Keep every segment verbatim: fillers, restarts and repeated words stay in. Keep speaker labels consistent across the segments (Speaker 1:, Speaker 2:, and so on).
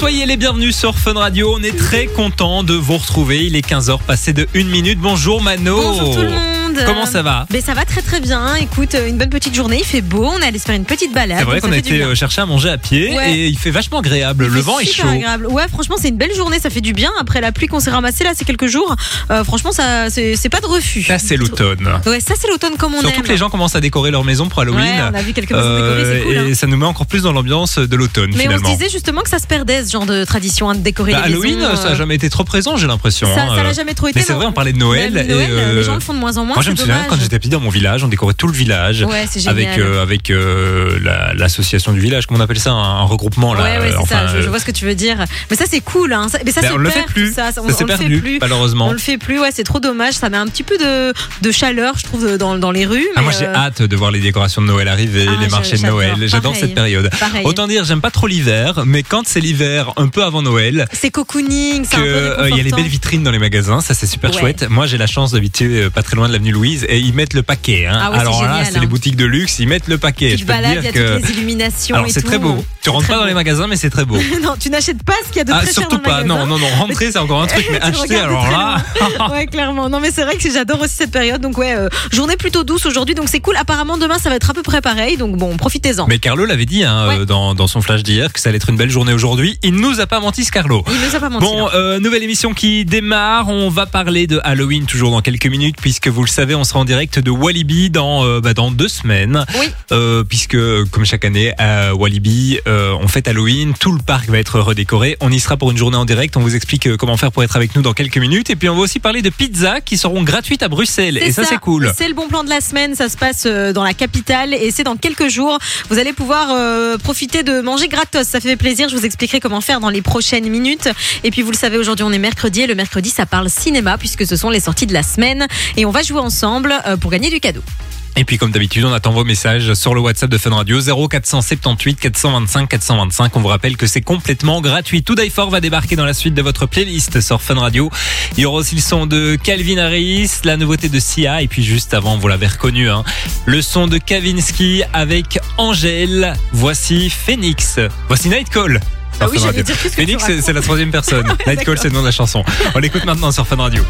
Speaker 1: soyez les bienvenus sur Fun Radio. On est très content de vous retrouver. Il est quinze heures passé de une minute. Bonjour Mano.
Speaker 2: Bonjour tout le monde.
Speaker 1: Comment ça va?
Speaker 2: Ben, ça va très très bien. Écoute, une bonne petite journée. Il fait beau. On est allé se faire une petite balade.
Speaker 1: C'est vrai qu'on a été chercher à manger à pied
Speaker 2: ouais.
Speaker 1: et il fait vachement agréable.
Speaker 2: Il
Speaker 1: le vent est chaud.
Speaker 2: Agréable. Ouais, franchement, c'est une belle journée. Ça fait du bien. Après la pluie qu'on s'est ramassée là ces quelques jours, euh, franchement, ça, c'est, c'est pas de refus.
Speaker 1: Ça, c'est l'automne.
Speaker 2: Ouais, ça, c'est l'automne comme on
Speaker 1: Surtout
Speaker 2: aime.
Speaker 1: que les gens commencent à décorer leur maison pour Halloween.
Speaker 2: Ouais, on a vu quelques maisons
Speaker 1: euh,
Speaker 2: décorées, c'est cool.
Speaker 1: Et
Speaker 2: hein.
Speaker 1: ça nous met encore plus dans l'ambiance de l'automne.
Speaker 2: Mais
Speaker 1: finalement.
Speaker 2: on se disait justement que ça se perdait ce genre de tradition hein, de décorer
Speaker 1: bah,
Speaker 2: les
Speaker 1: Halloween,
Speaker 2: maisons.
Speaker 1: Halloween, ça n'a jamais été trop présent, j'ai l'impression.
Speaker 2: Ça,
Speaker 1: hein.
Speaker 2: ça l'a jamais trop été.
Speaker 1: Mais c'est vrai, on parlait de Noël.
Speaker 2: Noël,
Speaker 1: et euh,
Speaker 2: les gens le font de moins en moins.
Speaker 1: Moi, je me souviens
Speaker 2: dommage.
Speaker 1: quand j'étais petit dans mon village, on décorait tout le village.
Speaker 2: Ouais, c'est génial.
Speaker 1: Avec euh, avec euh, la, l'association du village, comment on appelle ça, un, un regroupement là.
Speaker 2: Ouais, ouais, c'est
Speaker 1: enfin,
Speaker 2: ça. Je, je vois ce que tu veux dire. Mais ça, c'est cool. Hein. Ça, mais ça
Speaker 1: ben,
Speaker 2: se
Speaker 1: on
Speaker 2: perd.
Speaker 1: le fait plus.
Speaker 2: Ça, ça, on,
Speaker 1: ça s'est
Speaker 2: on
Speaker 1: perdu,
Speaker 2: le fait plus.
Speaker 1: malheureusement.
Speaker 2: On le fait plus. Ouais, c'est trop dommage. Ça met un petit peu de, de chaleur, je trouve, dans, dans les rues.
Speaker 1: Ah,
Speaker 2: mais
Speaker 1: moi, j'ai
Speaker 2: euh...
Speaker 1: hâte de voir les décorations de Noël arriver,
Speaker 2: ah,
Speaker 1: les marchés de Noël. J'adore
Speaker 2: Pareil.
Speaker 1: cette période.
Speaker 2: Pareil.
Speaker 1: Autant dire, j'aime pas trop l'hiver, mais quand c'est l'hiver, un peu avant Noël,
Speaker 2: c'est cocooning, c'est
Speaker 1: que,
Speaker 2: un peu
Speaker 1: euh, il y a les belles vitrines dans les magasins, ça c'est super
Speaker 2: ouais.
Speaker 1: chouette. Moi, j'ai la chance d'habiter euh, pas très loin de l'avenue Louise et ils mettent le paquet. Hein.
Speaker 2: Ah ouais,
Speaker 1: Alors
Speaker 2: c'est
Speaker 1: là,
Speaker 2: génial,
Speaker 1: c'est
Speaker 2: hein.
Speaker 1: les boutiques de luxe, ils mettent le paquet.
Speaker 2: Tu
Speaker 1: Je
Speaker 2: te
Speaker 1: peux te
Speaker 2: balades, il y
Speaker 1: dire
Speaker 2: a
Speaker 1: que
Speaker 2: toutes les illuminations.
Speaker 1: alors
Speaker 2: et
Speaker 1: c'est
Speaker 2: tout.
Speaker 1: très beau. Tu rentres pas
Speaker 2: beau.
Speaker 1: dans les magasins, mais c'est très beau.
Speaker 2: Non, tu n'achètes pas ce qu'il y a de
Speaker 1: ah,
Speaker 2: très cher
Speaker 1: surtout
Speaker 2: dans le
Speaker 1: pas.
Speaker 2: magasin.
Speaker 1: Non, non, non. Rentrer, c'est encore un truc, mais acheter, alors là.
Speaker 2: ouais, clairement. Non, mais c'est vrai que j'adore aussi cette période. Donc ouais, euh, journée plutôt douce aujourd'hui, donc c'est cool. Apparemment demain, ça va être à peu près pareil. Donc bon, profitez-en.
Speaker 1: Mais Carlo l'avait dit hein,
Speaker 2: ouais.
Speaker 1: euh, dans, dans son flash d'hier que ça allait être une belle journée aujourd'hui. Il nous a pas menti, ce Carlo.
Speaker 2: Il nous a pas menti.
Speaker 1: Bon, euh, nouvelle émission qui démarre. On va parler de Halloween toujours dans quelques minutes, puisque vous le savez, on sera en direct de Walibi dans euh, bah, dans deux semaines.
Speaker 2: Oui.
Speaker 1: Euh, puisque comme chaque année à Walibi, euh, on fête Halloween. Tout le parc va être redécoré. On y sera pour une journée en direct. On vous explique euh, comment faire pour être avec nous dans quelques minutes. Et puis on va aussi parler de pizzas qui seront gratuites à Bruxelles.
Speaker 2: C'est
Speaker 1: et ça,
Speaker 2: ça,
Speaker 1: c'est cool.
Speaker 2: C'est le bon plan de la semaine. Ça se passe dans la capitale et c'est dans quelques jours. Vous allez pouvoir euh, profiter de manger gratos. Ça fait plaisir. Je vous expliquerai comment faire dans les prochaines minutes. Et puis vous le savez, aujourd'hui on est mercredi et le mercredi ça parle cinéma puisque ce sont les sorties de la semaine et on va jouer ensemble euh, pour gagner du cadeau.
Speaker 1: Et puis comme d'habitude, on attend vos messages sur le WhatsApp de Fun Radio zéro quatre cent soixante-dix-huit quatre cent vingt-cinq quatre cent vingt-cinq. On vous rappelle que c'est complètement gratuit. To Die For va débarquer dans la suite de votre playlist sur Fun Radio. Il y aura aussi le son de Calvin Harris, la nouveauté de Sia et puis juste avant, vous l'avez reconnu, hein, le son de Kavinsky avec Angèle. Voici Phoenix. Voici Nightcall.
Speaker 2: Ah oui, j'allais dire, qu'est-ce que
Speaker 1: Phoenix,
Speaker 2: tu
Speaker 1: c'est, c'est la troisième personne. Nightcall, c'est le nom de la chanson. On l'écoute maintenant sur Fun Radio.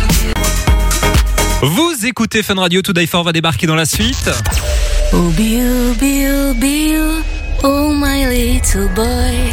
Speaker 1: Vous écoutez Fun Radio, To Die For va débarquer dans la suite.
Speaker 3: Oh, Bill, Bill, Bill, oh my little boy.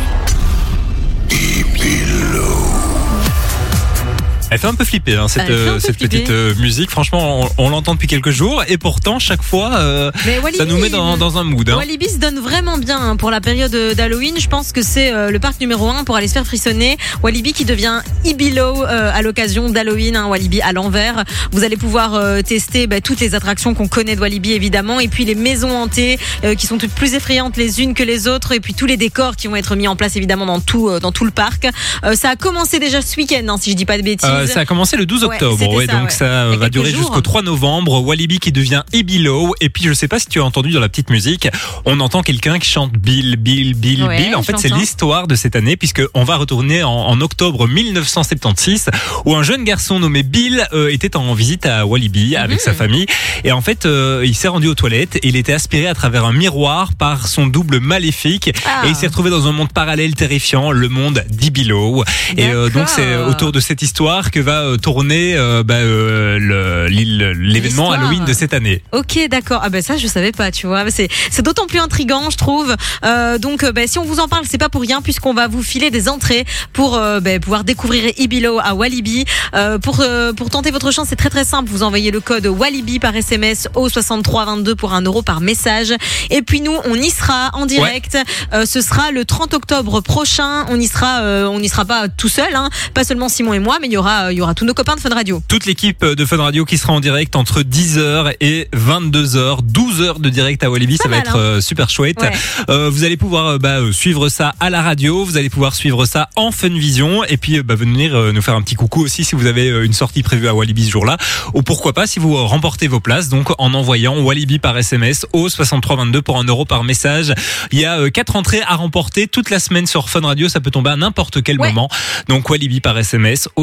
Speaker 1: Elle fait un peu flipper hein, cette,
Speaker 2: euh,
Speaker 1: cette
Speaker 2: flipper.
Speaker 1: petite euh, musique. Franchement, on, on l'entend depuis quelques jours et pourtant chaque fois, euh,
Speaker 2: Walibi,
Speaker 1: ça nous met dans, dans un mood. Hein.
Speaker 2: Walibi se donne vraiment bien hein, pour la période d'Halloween. Je pense que c'est euh, le parc numéro un pour aller se faire frissonner. Walibi qui devient Ibilo euh, à l'occasion d'Halloween. Hein, Walibi à l'envers. Vous allez pouvoir euh, tester bah, toutes les attractions qu'on connaît de Walibi évidemment et puis les maisons hantées euh, qui sont toutes plus effrayantes les unes que les autres et puis tous les décors qui vont être mis en place évidemment dans tout euh, dans tout le parc. Euh, ça a commencé déjà ce week-end hein, si je dis pas de bêtises.
Speaker 1: Euh, ça a commencé le douze octobre,
Speaker 2: ouais,
Speaker 1: ouais,
Speaker 2: ça,
Speaker 1: donc
Speaker 2: ouais.
Speaker 1: ça va durer
Speaker 2: jours.
Speaker 1: jusqu'au trois novembre. Walibi qui devient Ibilo. Et puis je sais pas si tu as entendu dans la petite musique, on entend quelqu'un qui chante Bill, Bill, Bill,
Speaker 2: ouais,
Speaker 1: Bill. En fait, c'est
Speaker 2: l'entends.
Speaker 1: l'histoire de cette année puisque on va retourner en, en octobre mille neuf cent soixante-seize où un jeune garçon nommé Bill euh, était en visite à Walibi mm-hmm. avec sa famille et en fait euh, il s'est rendu aux toilettes et il était aspiré à travers un miroir par son double maléfique ah. et il s'est retrouvé dans un monde parallèle terrifiant, le monde d'Ibilo. Et euh, donc c'est autour de cette histoire que va euh, tourner euh, bah, euh, le, l'événement L'histoire. Halloween de cette année.
Speaker 2: Ok, d'accord. Ah ben ça je savais pas, tu vois. C'est c'est d'autant plus intriguant, je trouve. Euh, donc ben, si on vous en parle, c'est pas pour rien puisqu'on va vous filer des entrées pour euh, ben, pouvoir découvrir Ibilo à Walibi. Euh, pour euh, pour tenter votre chance, c'est très très simple. Vous envoyez le code Walibi par S M S au soixante-trois vingt-deux pour un euro par message. Et puis nous, on y sera en direct. Ouais. Euh, ce sera le trente octobre prochain. On y sera, euh, on y sera pas tout seul, hein. Pas seulement Simon et moi, mais il y aura, il y aura tous nos copains de Fun Radio.
Speaker 1: Toute l'équipe de Fun Radio qui sera en direct entre dix heures et vingt-deux heures, douze heures de direct à Walibi, ça va être euh, super chouette. Ouais. Euh, vous allez pouvoir bah, suivre ça à la radio, vous allez pouvoir suivre ça en Funvision et puis bah, venir euh, nous faire un petit coucou aussi si vous avez une sortie prévue à Walibi ce jour-là ou pourquoi pas si vous remportez vos places donc en envoyant Walibi par S M S au soixante-trois vingt-deux pour un euro par message. Il y a euh, quatre entrées à remporter toute la semaine sur Fun Radio, ça peut tomber à n'importe quel ouais. moment. Donc Walibi par S M S au soixante-trois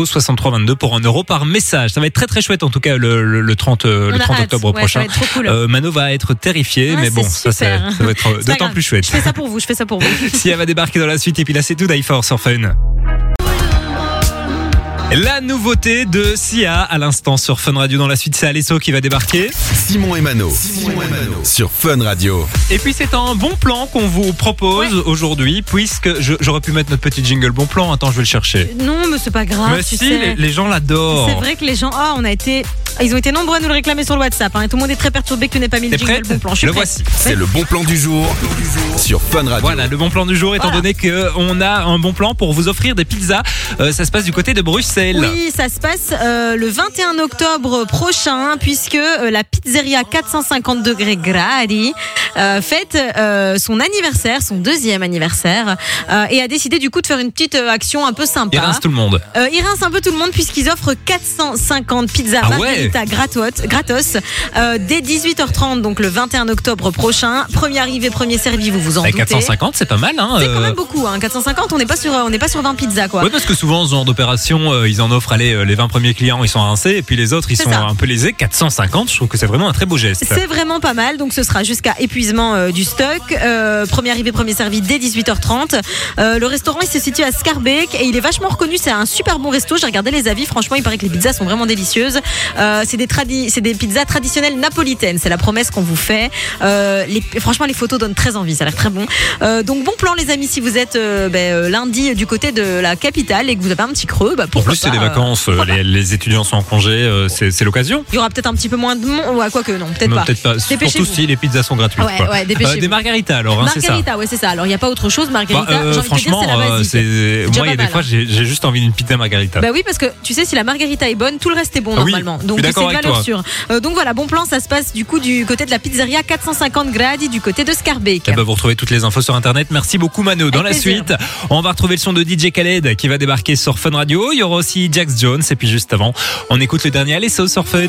Speaker 1: trois vingt-deux pour un euro par message. Ça va être très très chouette en tout cas le, le, le trente, euh, le trente
Speaker 2: hâte.
Speaker 1: octobre
Speaker 2: Ouais,
Speaker 1: prochain.
Speaker 2: ça va être trop cool.
Speaker 1: Euh, Mano va être terrifié,
Speaker 2: Ouais,
Speaker 1: mais bon,
Speaker 2: c'est
Speaker 1: ça, c'est,
Speaker 2: super.
Speaker 1: ça va être
Speaker 2: C'est pas
Speaker 1: d'autant
Speaker 2: grave.
Speaker 1: plus chouette.
Speaker 2: Je fais ça pour vous, je fais ça pour vous.
Speaker 1: Si elle va débarquer dans la suite, et puis là c'est tout d'I-Force sur Fun. La nouveauté de Sia à l'instant sur Fun Radio. Dans la suite, c'est Alesso qui va débarquer.
Speaker 4: Simon et Mano, Simon et Mano sur Fun Radio.
Speaker 1: Et puis c'est un bon plan qu'on vous propose
Speaker 2: Ouais.
Speaker 1: aujourd'hui, puisque je- j'aurais pu mettre notre petit jingle bon plan. Attends, je vais le chercher.
Speaker 2: Non, mais c'est pas grave.
Speaker 1: Mais
Speaker 2: tu
Speaker 1: si,
Speaker 2: sais.
Speaker 1: les, les gens l'adorent.
Speaker 2: C'est vrai que les gens, ah, on a été, ils ont été nombreux à nous le réclamer sur le WhatsApp. Hein, et tout le monde est très perturbé que tu n'aies pas mis le
Speaker 1: T'es
Speaker 2: jingle
Speaker 1: prête?
Speaker 2: bon plan. Je suis
Speaker 1: Le
Speaker 2: prête.
Speaker 1: voici.
Speaker 4: C'est le bon plan du jour sur Fun Radio.
Speaker 1: Voilà, le bon plan du jour, étant
Speaker 2: Voilà.
Speaker 1: donné qu'on a un bon plan pour vous offrir des pizzas. Euh, ça se passe du côté de Bruxelles.
Speaker 2: Oui, ça se passe euh, le vingt et un octobre prochain, puisque euh, la pizzeria quatre cent cinquante degrés Gradi euh, fête euh, son anniversaire, son deuxième anniversaire, euh, et a décidé du coup de faire une petite euh, action un peu sympa.
Speaker 1: Il rince tout le monde.
Speaker 2: Euh, ils rincent un peu tout le monde puisqu'ils offrent quatre cent cinquante pizzas
Speaker 1: Ah ouais.
Speaker 2: margarita gratos, gratos euh, dès dix-huit heures trente, donc le vingt et un octobre prochain. Premier arrivé, premier servi, vous vous en
Speaker 1: Avec
Speaker 2: doutez.
Speaker 1: quatre cent cinquante, c'est pas mal, hein.
Speaker 2: C'est quand
Speaker 1: euh.
Speaker 2: même beaucoup, hein. quatre cent cinquante, on n'est pas sur, on n'est pas sur vingt pizzas, quoi.
Speaker 1: Ouais, parce que souvent, ce genre d'opération, euh, ils en offrent, allez, euh, les vingt premiers clients, ils sont rincés, et puis les autres, ils
Speaker 2: C'est
Speaker 1: sont
Speaker 2: ça.
Speaker 1: un peu lésés. quatre cent cinquante, je trouve que c'est vraiment un très beau geste.
Speaker 2: C'est vraiment pas mal, donc ce sera jusqu'à épuisement euh, du stock. Euh, premier arrivé, premier servi dès dix-huit heures trente. Euh, le restaurant, il se situe à Scarbeck et il est vachement reconnu. C'est un super bon resto. J'ai regardé les avis. Franchement, il paraît que les pizzas sont vraiment délicieuses. Euh, c'est des tradi- c'est des pizzas traditionnelles napolitaines. C'est la promesse qu'on vous fait. Euh, les, franchement, les photos donnent très envie. Ça a l'air très bon. Euh, donc bon plan, les amis, si vous êtes euh, ben, euh, lundi du côté de la capitale et que vous avez un petit creux, bah,
Speaker 1: En
Speaker 2: pourquoi
Speaker 1: plus, c'est
Speaker 2: pas,
Speaker 1: des
Speaker 2: euh,
Speaker 1: vacances, euh, les, les étudiants sont en congé, euh, c'est, c'est l'occasion.
Speaker 2: il y aura peut-être un petit peu moins de monde. Ouais, quoi que non, peut-être
Speaker 1: Non,
Speaker 2: pas.
Speaker 1: peut-être pas.
Speaker 2: Dépêchez-vous.
Speaker 1: Surtout si les pizzas sont gratuites.
Speaker 2: Ouais,
Speaker 1: quoi.
Speaker 2: ouais, dépêchez-vous.
Speaker 1: des margaritas alors, hein, c'est ça.
Speaker 2: Margarita, ouais, c'est ça. Alors, il n'y a pas autre chose. Margarita,
Speaker 1: Bah, euh,
Speaker 2: j'ai envie de te dire,
Speaker 1: franchement,
Speaker 2: c'est la
Speaker 1: euh,
Speaker 2: basique.
Speaker 1: c'est...
Speaker 2: déjà
Speaker 1: moi, il y
Speaker 2: pas
Speaker 1: a des
Speaker 2: mal,
Speaker 1: fois,
Speaker 2: hein.
Speaker 1: j'ai, j'ai juste envie d'une pizza margarita.
Speaker 2: Bah oui, parce que tu sais, si la margarita est bonne, tout le reste est bon
Speaker 1: Ah oui,
Speaker 2: normalement.
Speaker 1: je
Speaker 2: Donc
Speaker 1: suis
Speaker 2: c'est
Speaker 1: d'accord
Speaker 2: une
Speaker 1: avec
Speaker 2: valeur
Speaker 1: toi.
Speaker 2: sûre. Euh, donc voilà, bon plan, ça se passe du coup du côté de la pizzeria quatre cent cinquante Gradi, du côté de Scarbeck.
Speaker 1: Eh ben, vous retrouvez toutes les infos sur internet. Merci beaucoup Mano. Dans
Speaker 2: Avec
Speaker 1: la
Speaker 2: plaisir.
Speaker 1: suite, on va retrouver le son de D J Khaled qui va débarquer sur Fun Radio. Il y aura aussi Jax Jones et puis juste avant, on écoute le dernier Alesso sur Fun.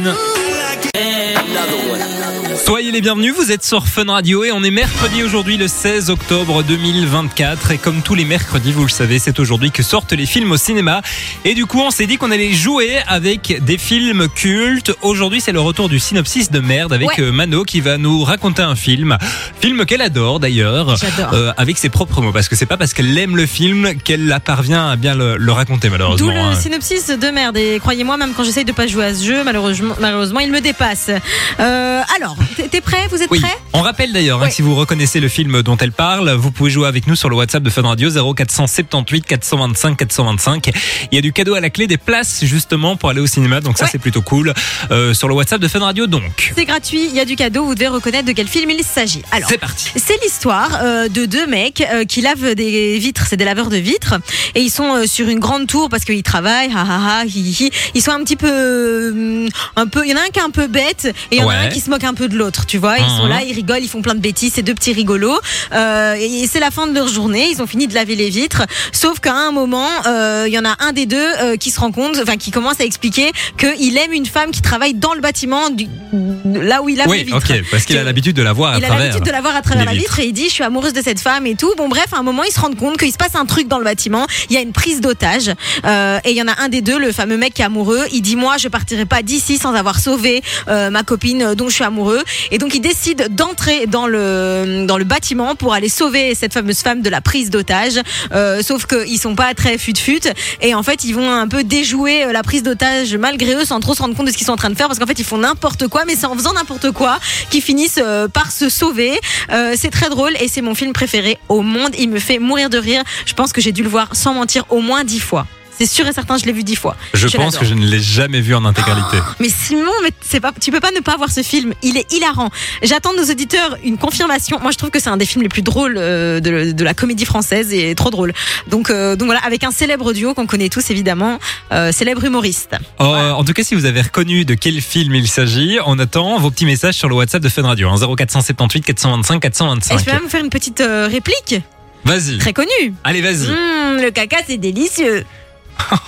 Speaker 1: Soyez les bienvenus, vous êtes sur Fun Radio et on est mercredi aujourd'hui le seize octobre deux mille vingt-quatre et comme tous les mercredis, vous le savez, c'est aujourd'hui que sortent les films au cinéma et du coup on s'est dit qu'on allait jouer avec des films cultes. Aujourd'hui c'est le retour du synopsis de merde avec
Speaker 2: Ouais.
Speaker 1: euh, Mano qui va nous raconter un film, film qu'elle adore d'ailleurs,
Speaker 2: J'adore.
Speaker 1: euh, avec ses propres mots parce que c'est pas parce qu'elle aime le film qu'elle la parvient à bien le, le raconter
Speaker 2: D'où
Speaker 1: malheureusement.
Speaker 2: le
Speaker 1: hein.
Speaker 2: synopsis de merde. Et croyez-moi, même quand j'essaye de pas jouer à ce jeu, malheureusement, malheureusement il me dépasse. Euh, alors, t'es- t'es prêt? Vous êtes
Speaker 1: Oui,
Speaker 2: prêts?
Speaker 1: on rappelle d'ailleurs, hein,
Speaker 2: Ouais.
Speaker 1: que si vous reconnaissez le film dont elle parle, vous pouvez jouer avec nous sur le WhatsApp de Fun Radio zéro quatre cent soixante-dix-huit quatre cent vingt-cinq quatre cent vingt-cinq. Il y a du cadeau à la clé, des places justement pour aller au cinéma, donc ça
Speaker 2: Ouais.
Speaker 1: c'est plutôt cool. Euh, sur le WhatsApp de Fun Radio donc.
Speaker 2: C'est gratuit, il y a du cadeau, vous devez reconnaître de quel film il s'agit. Alors,
Speaker 1: C'est parti.
Speaker 2: c'est l'histoire euh, de deux mecs euh, qui lavent des vitres, c'est des laveurs de vitres, et ils sont euh, sur une grande tour parce qu'ils travaillent, ha ha ha, hi, hi, hi. Ils sont un petit peu, euh, un peu, il y en a un qui est un peu bête et il y en a
Speaker 1: Ouais.
Speaker 2: un qui se moque un peu de l'autre, tu vois. Ils
Speaker 1: Mhm.
Speaker 2: sont là, ils rigolent, ils font plein de bêtises, ces deux petits rigolos. Euh, et c'est la fin de leur journée, ils ont fini de laver les vitres, sauf qu'à un moment, euh, il y en a un des deux euh, qui se rend compte, enfin qui commence à expliquer qu'il aime une femme qui travaille dans le bâtiment, du, là où il lave les
Speaker 1: Oui,
Speaker 2: vitres.
Speaker 1: ok, parce qu'il a
Speaker 2: Que-
Speaker 1: l'habitude de la voir à
Speaker 2: il a
Speaker 1: travers.
Speaker 2: l'habitude de la voir à travers
Speaker 1: les
Speaker 2: la vitre et il dit je suis amoureuse de cette femme et tout. Bon bref, à un moment ils se rendent compte qu'il se passe un truc dans le bâtiment. Il y a une prise d'otage euh, et il y en a un des deux, le fameux mec qui est amoureux. Il dit moi je partirai pas d'ici sans avoir sauvé euh, ma copine dont je suis amoureux. Et donc il décide d'entrer dans le dans le bâtiment pour aller sauver cette fameuse femme de la prise d'otage. Euh, sauf qu'ils sont pas très fut-fut et en fait ils vont un peu déjouer euh, la prise d'otage malgré eux sans trop se rendre compte de ce qu'ils sont en train de faire parce qu'en fait ils font n'importe quoi mais c'est en faisant n'importe quoi qu'ils finissent euh, par se sauver. Euh, c'est très drôle et c'est mon film préféré au monde. Il me fait mourir de rire. Je pense que j'ai dû le voir sans mentir au moins dix fois. C'est sûr et certain, je l'ai vu dix fois.
Speaker 1: Je, pense
Speaker 2: l'adore.
Speaker 1: que je ne l'ai jamais vu en intégralité.
Speaker 2: Mais Simon, mais c'est pas, tu peux pas ne pas voir ce film. Il est hilarant. J'attends de nos auditeurs une confirmation. Moi, je trouve que c'est un des films les plus drôles euh, de, de la comédie française et trop drôle. Donc, euh, donc voilà, avec un célèbre duo qu'on connaît tous évidemment, euh, célèbre humoriste.
Speaker 1: Oh, en tout cas, si vous avez reconnu de quel film il s'agit, on attend vos petits messages sur le WhatsApp de Fun Radio, hein, zéro quatre cent soixante-dix-huit quatre cent vingt-cinq quatre cent
Speaker 2: Et
Speaker 1: vingt-cinq.
Speaker 2: je peux même vous faire une petite euh, réplique
Speaker 1: Vas-y.
Speaker 2: très connue.
Speaker 1: Allez, vas-y.
Speaker 2: Mmh, le caca, c'est délicieux.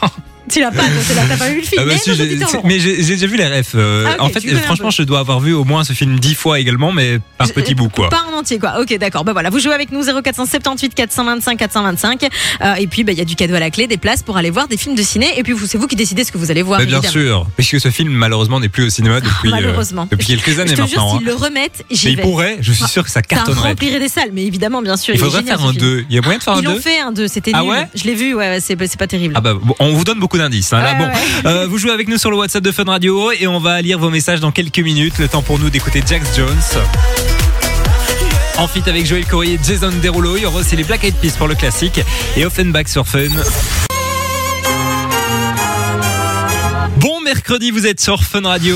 Speaker 2: Tu l'as pas, donc t'as pas vu le film.
Speaker 1: Ah bah
Speaker 2: mais
Speaker 1: si,
Speaker 2: nos
Speaker 1: j'ai,
Speaker 2: auditeurs
Speaker 1: c'est-
Speaker 2: l'auront.
Speaker 1: mais j'ai, j'ai déjà vu les refs. euh,
Speaker 2: Ah, ok,
Speaker 1: en fait,
Speaker 2: tu connais un
Speaker 1: franchement,
Speaker 2: peu.
Speaker 1: je dois avoir vu au moins ce film dix fois également, mais par
Speaker 2: Je-
Speaker 1: petits bouts, quoi.
Speaker 2: Pas en entier, quoi. Ok, d'accord. Bah voilà, vous jouez avec nous zéro quatre cent soixante-dix-huit quatre cent vingt-cinq quatre cent vingt-cinq. Euh, et puis, bah, il y a du cadeau à la clé, des places pour aller voir des films de ciné. Et puis, vous, c'est vous qui décidez ce que vous allez voir.
Speaker 1: Mais bien
Speaker 2: évidemment.
Speaker 1: sûr, puisque ce film malheureusement n'est plus au cinéma depuis, euh,
Speaker 2: Malheureusement.
Speaker 1: depuis quelques années
Speaker 2: Je te jure,
Speaker 1: maintenant.
Speaker 2: s'ils
Speaker 1: hein.
Speaker 2: le remettent, j'y
Speaker 1: Mais il
Speaker 2: vais.
Speaker 1: pourrait, je suis sûr que ça
Speaker 2: Ça
Speaker 1: cartonnerait.
Speaker 2: remplirait des salles, mais évidemment, bien sûr.
Speaker 1: Il
Speaker 2: est
Speaker 1: faudrait
Speaker 2: génial,
Speaker 1: faire
Speaker 2: ce
Speaker 1: un
Speaker 2: film.
Speaker 1: deux. Il y a moyen de faire un
Speaker 2: Ils l'ont
Speaker 1: deux
Speaker 2: fait un deux, c'était
Speaker 1: Ah
Speaker 2: nul.
Speaker 1: ouais
Speaker 2: Je l'ai vu, ouais, c'est, c'est pas terrible.
Speaker 1: Ah bah, bon, on vous donne beaucoup d'indices. Hein, là,
Speaker 2: Ouais,
Speaker 1: bon,
Speaker 2: ouais.
Speaker 1: Euh, vous jouez avec nous sur le WhatsApp de Fun Radio et on va lire vos messages dans quelques minutes. Le temps pour nous d'écouter Jax Jones. En feat avec Joël Corey et Jason Derulo. Il y aura aussi les Black Eyed Peas pour le classique et Offenbach sur Fun. Bon mercredi, vous êtes sur Fun Radio.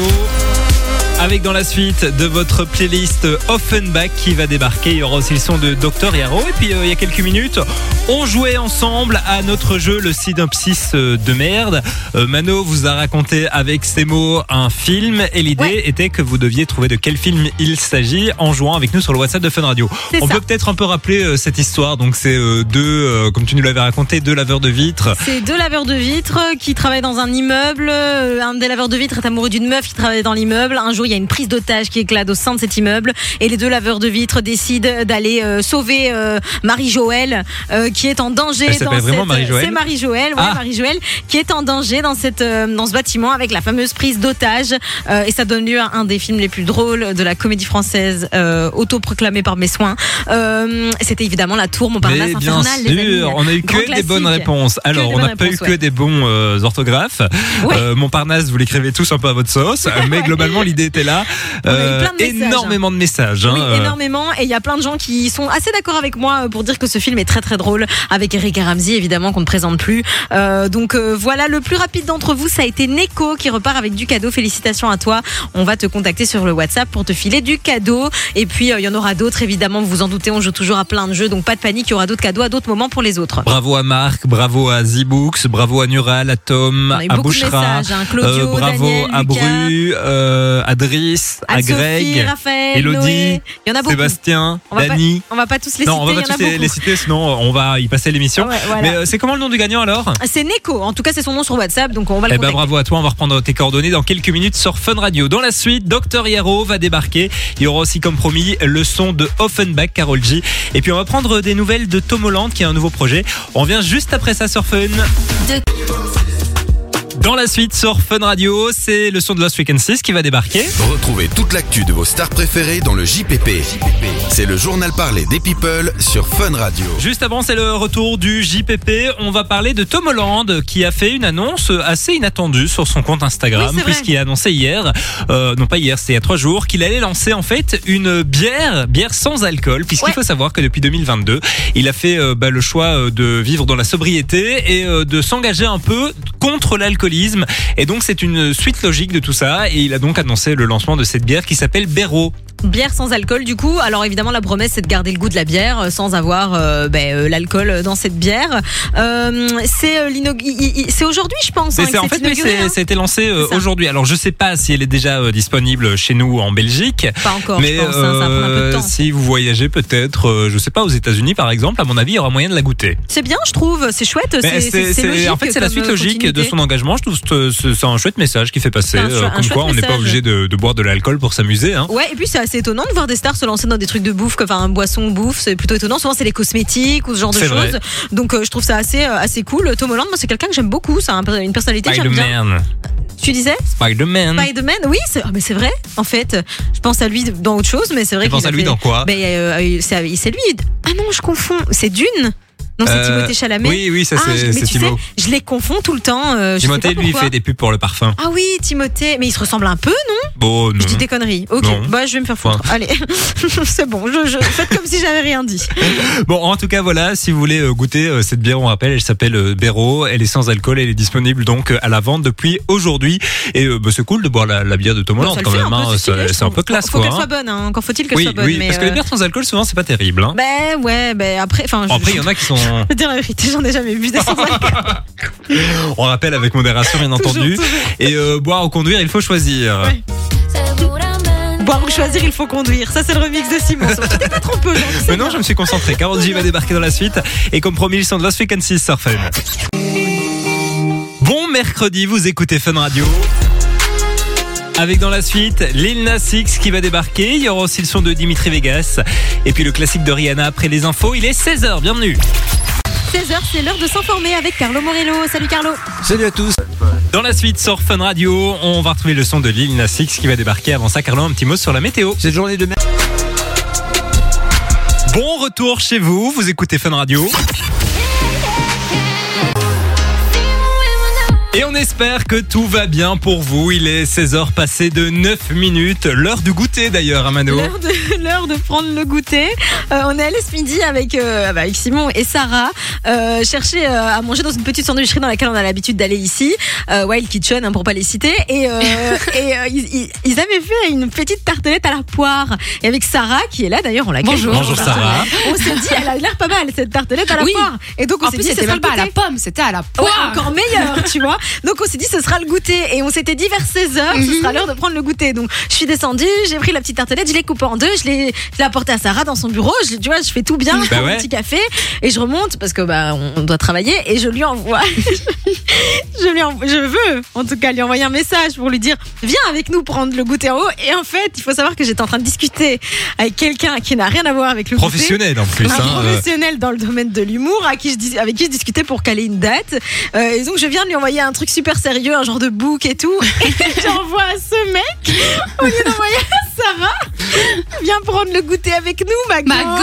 Speaker 1: Avec dans la suite de votre playlist Offenbach qui va débarquer. Il y aura aussi le son de Docteur Yaro. Et puis euh, il y a quelques minutes, on jouait ensemble à notre jeu le synopsis de merde. Euh, Mano vous a raconté avec ses mots un film et l'idée
Speaker 2: Ouais.
Speaker 1: était que vous deviez trouver de quel film il s'agit en jouant avec nous sur le WhatsApp de Fun Radio.
Speaker 2: C'est
Speaker 1: On
Speaker 2: ça.
Speaker 1: peut peut-être un peu rappeler euh, cette histoire. Donc c'est euh, deux, euh, comme tu nous l'avais raconté, deux laveurs de vitres.
Speaker 2: C'est deux laveurs de vitres qui travaillent dans un immeuble. Euh, Un des laveurs de vitres est amoureux d'une meuf qui travaille dans l'immeuble. Un jour, il y a une prise d'otage qui éclate au sein de cet immeuble et les deux laveurs de vitres décident d'aller euh, sauver euh, Marie-Joëlle euh, qui est en danger.
Speaker 1: Elle
Speaker 2: dans
Speaker 1: s'appelle vraiment
Speaker 2: cette...
Speaker 1: Marie-Joëlle
Speaker 2: C'est Marie-Joëlle, ouais,
Speaker 1: Ah.
Speaker 2: Marie-Joëlle qui est en danger dans cette euh, dans ce bâtiment avec la fameuse prise d'otage euh, et ça donne lieu à un des films les plus drôles de la comédie française euh, autoproclamé par mes soins. Euh, C'était évidemment La Tour Montparnasse
Speaker 1: Mais bien
Speaker 2: infernale. les amis.
Speaker 1: sûr, on a eu
Speaker 2: Grand
Speaker 1: que des bonnes
Speaker 2: classique.
Speaker 1: réponses. Alors,
Speaker 2: des
Speaker 1: on n'a
Speaker 2: bonnes
Speaker 1: pas eu
Speaker 2: réponses,
Speaker 1: que
Speaker 2: ouais.
Speaker 1: des bons euh, orthographes.
Speaker 2: Ouais.
Speaker 1: Euh, Montparnasse, vous l'écrivez tous un peu à votre sauce, mais globalement l'idée était là.
Speaker 2: On a eu plein de messages,
Speaker 1: énormément de messages. hein,
Speaker 2: Oui,
Speaker 1: euh,
Speaker 2: énormément. Et il y a plein de gens qui sont assez d'accord avec moi pour dire que ce film est très très drôle avec Eric et Ramsey, évidemment, qu'on ne présente plus. Euh, donc euh, voilà, le plus rapide d'entre vous, ça a été Neko qui repart avec du cadeau. Félicitations à toi. On va te contacter sur le WhatsApp pour te filer du cadeau. Et puis euh, il y en aura d'autres, évidemment. Vous vous en doutez, on joue toujours à plein de jeux, donc pas de panique. Il y aura d'autres cadeaux à d'autres moments pour les autres.
Speaker 1: Bravo à Marc, bravo à Zibooks, bravo à Nural, à Tom,
Speaker 2: On a eu
Speaker 1: à
Speaker 2: beaucoup de
Speaker 1: Bouchra,
Speaker 2: messages, hein. Claudio,
Speaker 1: euh, bravo
Speaker 2: Daniel,
Speaker 1: à
Speaker 2: Lucas,
Speaker 1: Bru, euh, à Driss, à
Speaker 2: Anne-Sophie,
Speaker 1: Greg,
Speaker 2: Raphaël,
Speaker 1: Elodie,
Speaker 2: Noé. Il y en a beaucoup.
Speaker 1: Sébastien,
Speaker 2: On va pas-
Speaker 1: Dani.
Speaker 2: On va pas tous les
Speaker 1: Non,
Speaker 2: citer.
Speaker 1: on va
Speaker 2: il y
Speaker 1: pas
Speaker 2: en a
Speaker 1: tous les,
Speaker 2: beaucoup.
Speaker 1: les citer, sinon on va y passer l'émission.
Speaker 2: Ouais, voilà.
Speaker 1: Mais euh, c'est comment le nom du gagnant alors?
Speaker 2: C'est Neko. En tout cas, c'est son nom sur WhatsApp, donc on va le
Speaker 1: Eh ben
Speaker 2: contacter.
Speaker 1: bravo à toi, on va reprendre tes coordonnées dans quelques minutes sur Fun Radio. Dans la suite, Docteur Yaro va débarquer. Il y aura aussi comme promis le son de Offenbach, Karol G. Et puis on va prendre des nouvelles de Tom Holland qui a un nouveau projet. On revient juste après ça sur Fun. Dans la suite sur Fun Radio, c'est le son de Lost Frequencies qui va débarquer.
Speaker 4: Retrouvez toute l'actu de vos stars préférées dans le J P P. C'est le journal parlé des people sur Fun Radio.
Speaker 1: Juste avant, c'est le retour du J P P. On va parler de Tom Holland qui a fait une annonce assez inattendue sur son compte Instagram,
Speaker 2: Oui, c'est vrai.
Speaker 1: puisqu'il a annoncé hier, euh, non pas hier, c'était il y a trois jours, qu'il allait lancer en fait une bière, bière sans alcool, puisqu'il
Speaker 2: Ouais.
Speaker 1: faut savoir que depuis deux mille vingt-deux, il a fait euh, bah, le choix euh, de vivre dans la sobriété et euh, de s'engager un peu contre l'alcoolisme. Et donc c'est une suite logique de tout ça. Et il a donc annoncé le lancement de cette bière qui s'appelle Béro.
Speaker 2: Bière sans alcool, du coup. Alors évidemment, la promesse, c'est de garder le goût de la bière euh, sans avoir euh, ben, euh, l'alcool dans cette bière. Euh, c'est euh, l'inau- i- i- c'est aujourd'hui, je pense.
Speaker 1: Mais
Speaker 2: hein,
Speaker 1: c'est
Speaker 2: que
Speaker 1: en fait, oui,
Speaker 2: inauguré,
Speaker 1: c'est,
Speaker 2: hein.
Speaker 1: ça a été lancé euh,
Speaker 2: C'est ça.
Speaker 1: aujourd'hui. Alors je sais pas si elle est déjà euh, disponible chez nous en Belgique.
Speaker 2: Pas encore,
Speaker 1: Mais
Speaker 2: je pense. hein, ça va prendre un peu de
Speaker 1: euh,
Speaker 2: temps.
Speaker 1: si vous voyagez peut-être, euh, je sais pas, aux États-Unis par exemple, à mon avis, il y aura moyen de la goûter.
Speaker 2: C'est bien, je trouve. C'est chouette.
Speaker 1: Mais
Speaker 2: C'est, c'est, c'est logique.
Speaker 1: en fait, c'est la
Speaker 2: comme,
Speaker 1: suite
Speaker 2: euh,
Speaker 1: logique de
Speaker 2: continuité.
Speaker 1: son engagement. Je trouve que c'est, c'est un chouette message qui fait passer,
Speaker 2: C'est un chou-
Speaker 1: euh,
Speaker 2: un
Speaker 1: comme
Speaker 2: chouette
Speaker 1: quoi on n'est pas
Speaker 2: message.
Speaker 1: obligé de, de boire de l'alcool pour s'amuser. Hein.
Speaker 2: Ouais, et puis c'est assez étonnant de voir des stars se lancer dans des trucs de bouffe, que- enfin, un boisson bouffe, c'est plutôt étonnant. Souvent, c'est les cosmétiques ou ce genre de
Speaker 1: C'est
Speaker 2: choses.
Speaker 1: vrai.
Speaker 2: Donc, euh, je trouve ça assez, euh, assez cool. Tom Holland, moi, c'est quelqu'un que j'aime beaucoup. C'est un- une personnalité que j'aime bien.
Speaker 1: Spider-Man.
Speaker 2: Tu disais?
Speaker 1: Spider-Man.
Speaker 2: Spider-Man, oui, c'est, ah, mais c'est vrai. En fait, je pense à lui dans autre chose, mais c'est vrai
Speaker 1: Tu
Speaker 2: qu'il
Speaker 1: penses à
Speaker 2: a
Speaker 1: lui
Speaker 2: fait-
Speaker 1: dans quoi?
Speaker 2: Ben, euh, c'est, c'est lui. Ah non, je confonds. C'est Dune. Non, c'est
Speaker 1: Euh,
Speaker 2: Timothée Chalamet.
Speaker 1: Oui, oui, ça
Speaker 2: Ah, je-
Speaker 1: c'est,
Speaker 2: mais
Speaker 1: c'est
Speaker 2: tu sais,
Speaker 1: Thibaut.
Speaker 2: je les confonds tout le temps. euh, je sais
Speaker 1: Timothée,
Speaker 2: pas
Speaker 1: lui, il
Speaker 2: pourquoi.
Speaker 1: fait des pubs pour le parfum.
Speaker 2: Ah oui, Timothée. Mais il se ressemble un peu, non?
Speaker 1: Bon, non.
Speaker 2: Je dis des conneries. Ok,
Speaker 1: Non.
Speaker 2: bah je vais me faire foutre.
Speaker 1: Enfin.
Speaker 2: Allez, c'est bon. Je, je... Faites comme si j'avais rien dit.
Speaker 1: Bon, en tout cas, voilà, si vous voulez euh, goûter euh, cette bière, on rappelle, elle s'appelle euh, Béro. Elle est sans alcool, elle est disponible donc euh, à la vente depuis aujourd'hui. Et euh, bah, c'est cool de boire la, la bière de Tom Holland
Speaker 2: Ça le
Speaker 1: quand
Speaker 2: fait
Speaker 1: même.
Speaker 2: un peu,
Speaker 1: hein,
Speaker 2: c'est stylé,
Speaker 1: c'est,
Speaker 2: je
Speaker 1: c'est un
Speaker 2: trouve.
Speaker 1: peu classe,
Speaker 2: Faut
Speaker 1: quoi.
Speaker 2: qu'elle
Speaker 1: hein.
Speaker 2: soit bonne. Hein. Encore faut-il qu'elle
Speaker 1: Oui,
Speaker 2: soit bonne.
Speaker 1: oui,
Speaker 2: mais,
Speaker 1: parce que les
Speaker 2: euh,
Speaker 1: bières sans alcool, souvent, c'est pas terrible. Hein.
Speaker 2: Ben ouais, ben après, enfin. je-
Speaker 1: Après, il y en a qui sont.
Speaker 2: Je vais dire la vérité, j'en ai jamais vu des sans alcool.
Speaker 1: On rappelle avec modération, bien entendu.
Speaker 2: Toujours,
Speaker 1: Et euh, boire ou conduire, il faut choisir.
Speaker 2: Ouais. Boire ou choisir, il faut conduire. Ça, c'est le remix de Simon. Tu t'es pas trompé aujourd'hui. c'est
Speaker 1: Mais non,
Speaker 2: bien.
Speaker 1: je me suis concentré. Karol G va débarquer dans la suite. Et comme promis, le son de Lost Frequencies sur Fun. Bon mercredi, vous écoutez Fun Radio. Avec dans la suite, Lil Nas X qui va débarquer. Il y aura aussi le son de Dimitri Vegas. Et puis le classique de Rihanna après les infos. Il est seize heures, bienvenue.
Speaker 2: seize heures, c'est l'heure de s'informer avec Carlo Morello. Salut Carlo.
Speaker 5: Salut à tous.
Speaker 1: Dans la suite sur Fun Radio, on va retrouver le son de Lil Nas X qui va débarquer. Avant ça, Carlo, un petit mot sur la météo.
Speaker 5: Cette journée de mer.
Speaker 1: Bon retour chez vous, vous écoutez Fun Radio. Et on espère que tout va bien pour vous. Il est seize heures passées de neuf minutes. L'heure du goûter d'ailleurs, à Mano.
Speaker 2: L'heure de, l'heure de prendre le goûter. Euh, on est allé ce midi avec, euh, avec Simon et Sarah euh, chercher euh, à manger dans une petite sandwicherie dans laquelle on a l'habitude d'aller ici. Euh, Wild Kitchen, hein, pour pas les citer. Et, euh, et euh, ils, ils avaient fait une petite tartelette à la poire. Et avec Sarah, qui est là d'ailleurs, on l'a
Speaker 6: Bonjour.
Speaker 1: Bonjour Sarah.
Speaker 2: On s'est dit, elle a l'air pas mal cette tartelette à la
Speaker 6: Oui.
Speaker 2: poire. Et donc on
Speaker 6: En
Speaker 2: s'est
Speaker 6: plus,
Speaker 2: dit,
Speaker 6: c'était
Speaker 2: ce sera
Speaker 6: même pas
Speaker 2: le
Speaker 6: à la
Speaker 2: goûter.
Speaker 6: pomme, c'était à la
Speaker 2: Ouais,
Speaker 6: poire.
Speaker 2: encore meilleur, tu vois. Donc on s'est dit ce sera le goûter et on s'était dit vers seize heures, ce sera l'heure de prendre le goûter. Donc je suis descendue, j'ai pris la petite tartelette, je l'ai coupée en deux, je l'ai je l'ai apportée à Sarah dans son bureau, je, tu vois, je fais tout bien, je
Speaker 1: Bah
Speaker 2: prends
Speaker 1: ouais.
Speaker 2: mon petit café et je remonte parce que bah on doit travailler et je lui envoie je lui envoie, je veux en tout cas lui envoyer un message pour lui dire viens avec nous prendre le goûter en haut et en fait, il faut savoir que j'étais en train de discuter avec quelqu'un qui n'a rien à voir avec le goûter.
Speaker 1: Professionnel en plus.
Speaker 2: Un
Speaker 1: hein, euh.
Speaker 2: professionnel dans le domaine de l'humour à qui je dis, avec qui je discutais pour caler une date. Euh, et donc je viens de lui envoyer un truc super sérieux, un genre de book et tout. Et j'envoie à ce mec, au lieu d'envoyer à Sarah, viens prendre le goûter avec nous, Mago.
Speaker 6: Mago.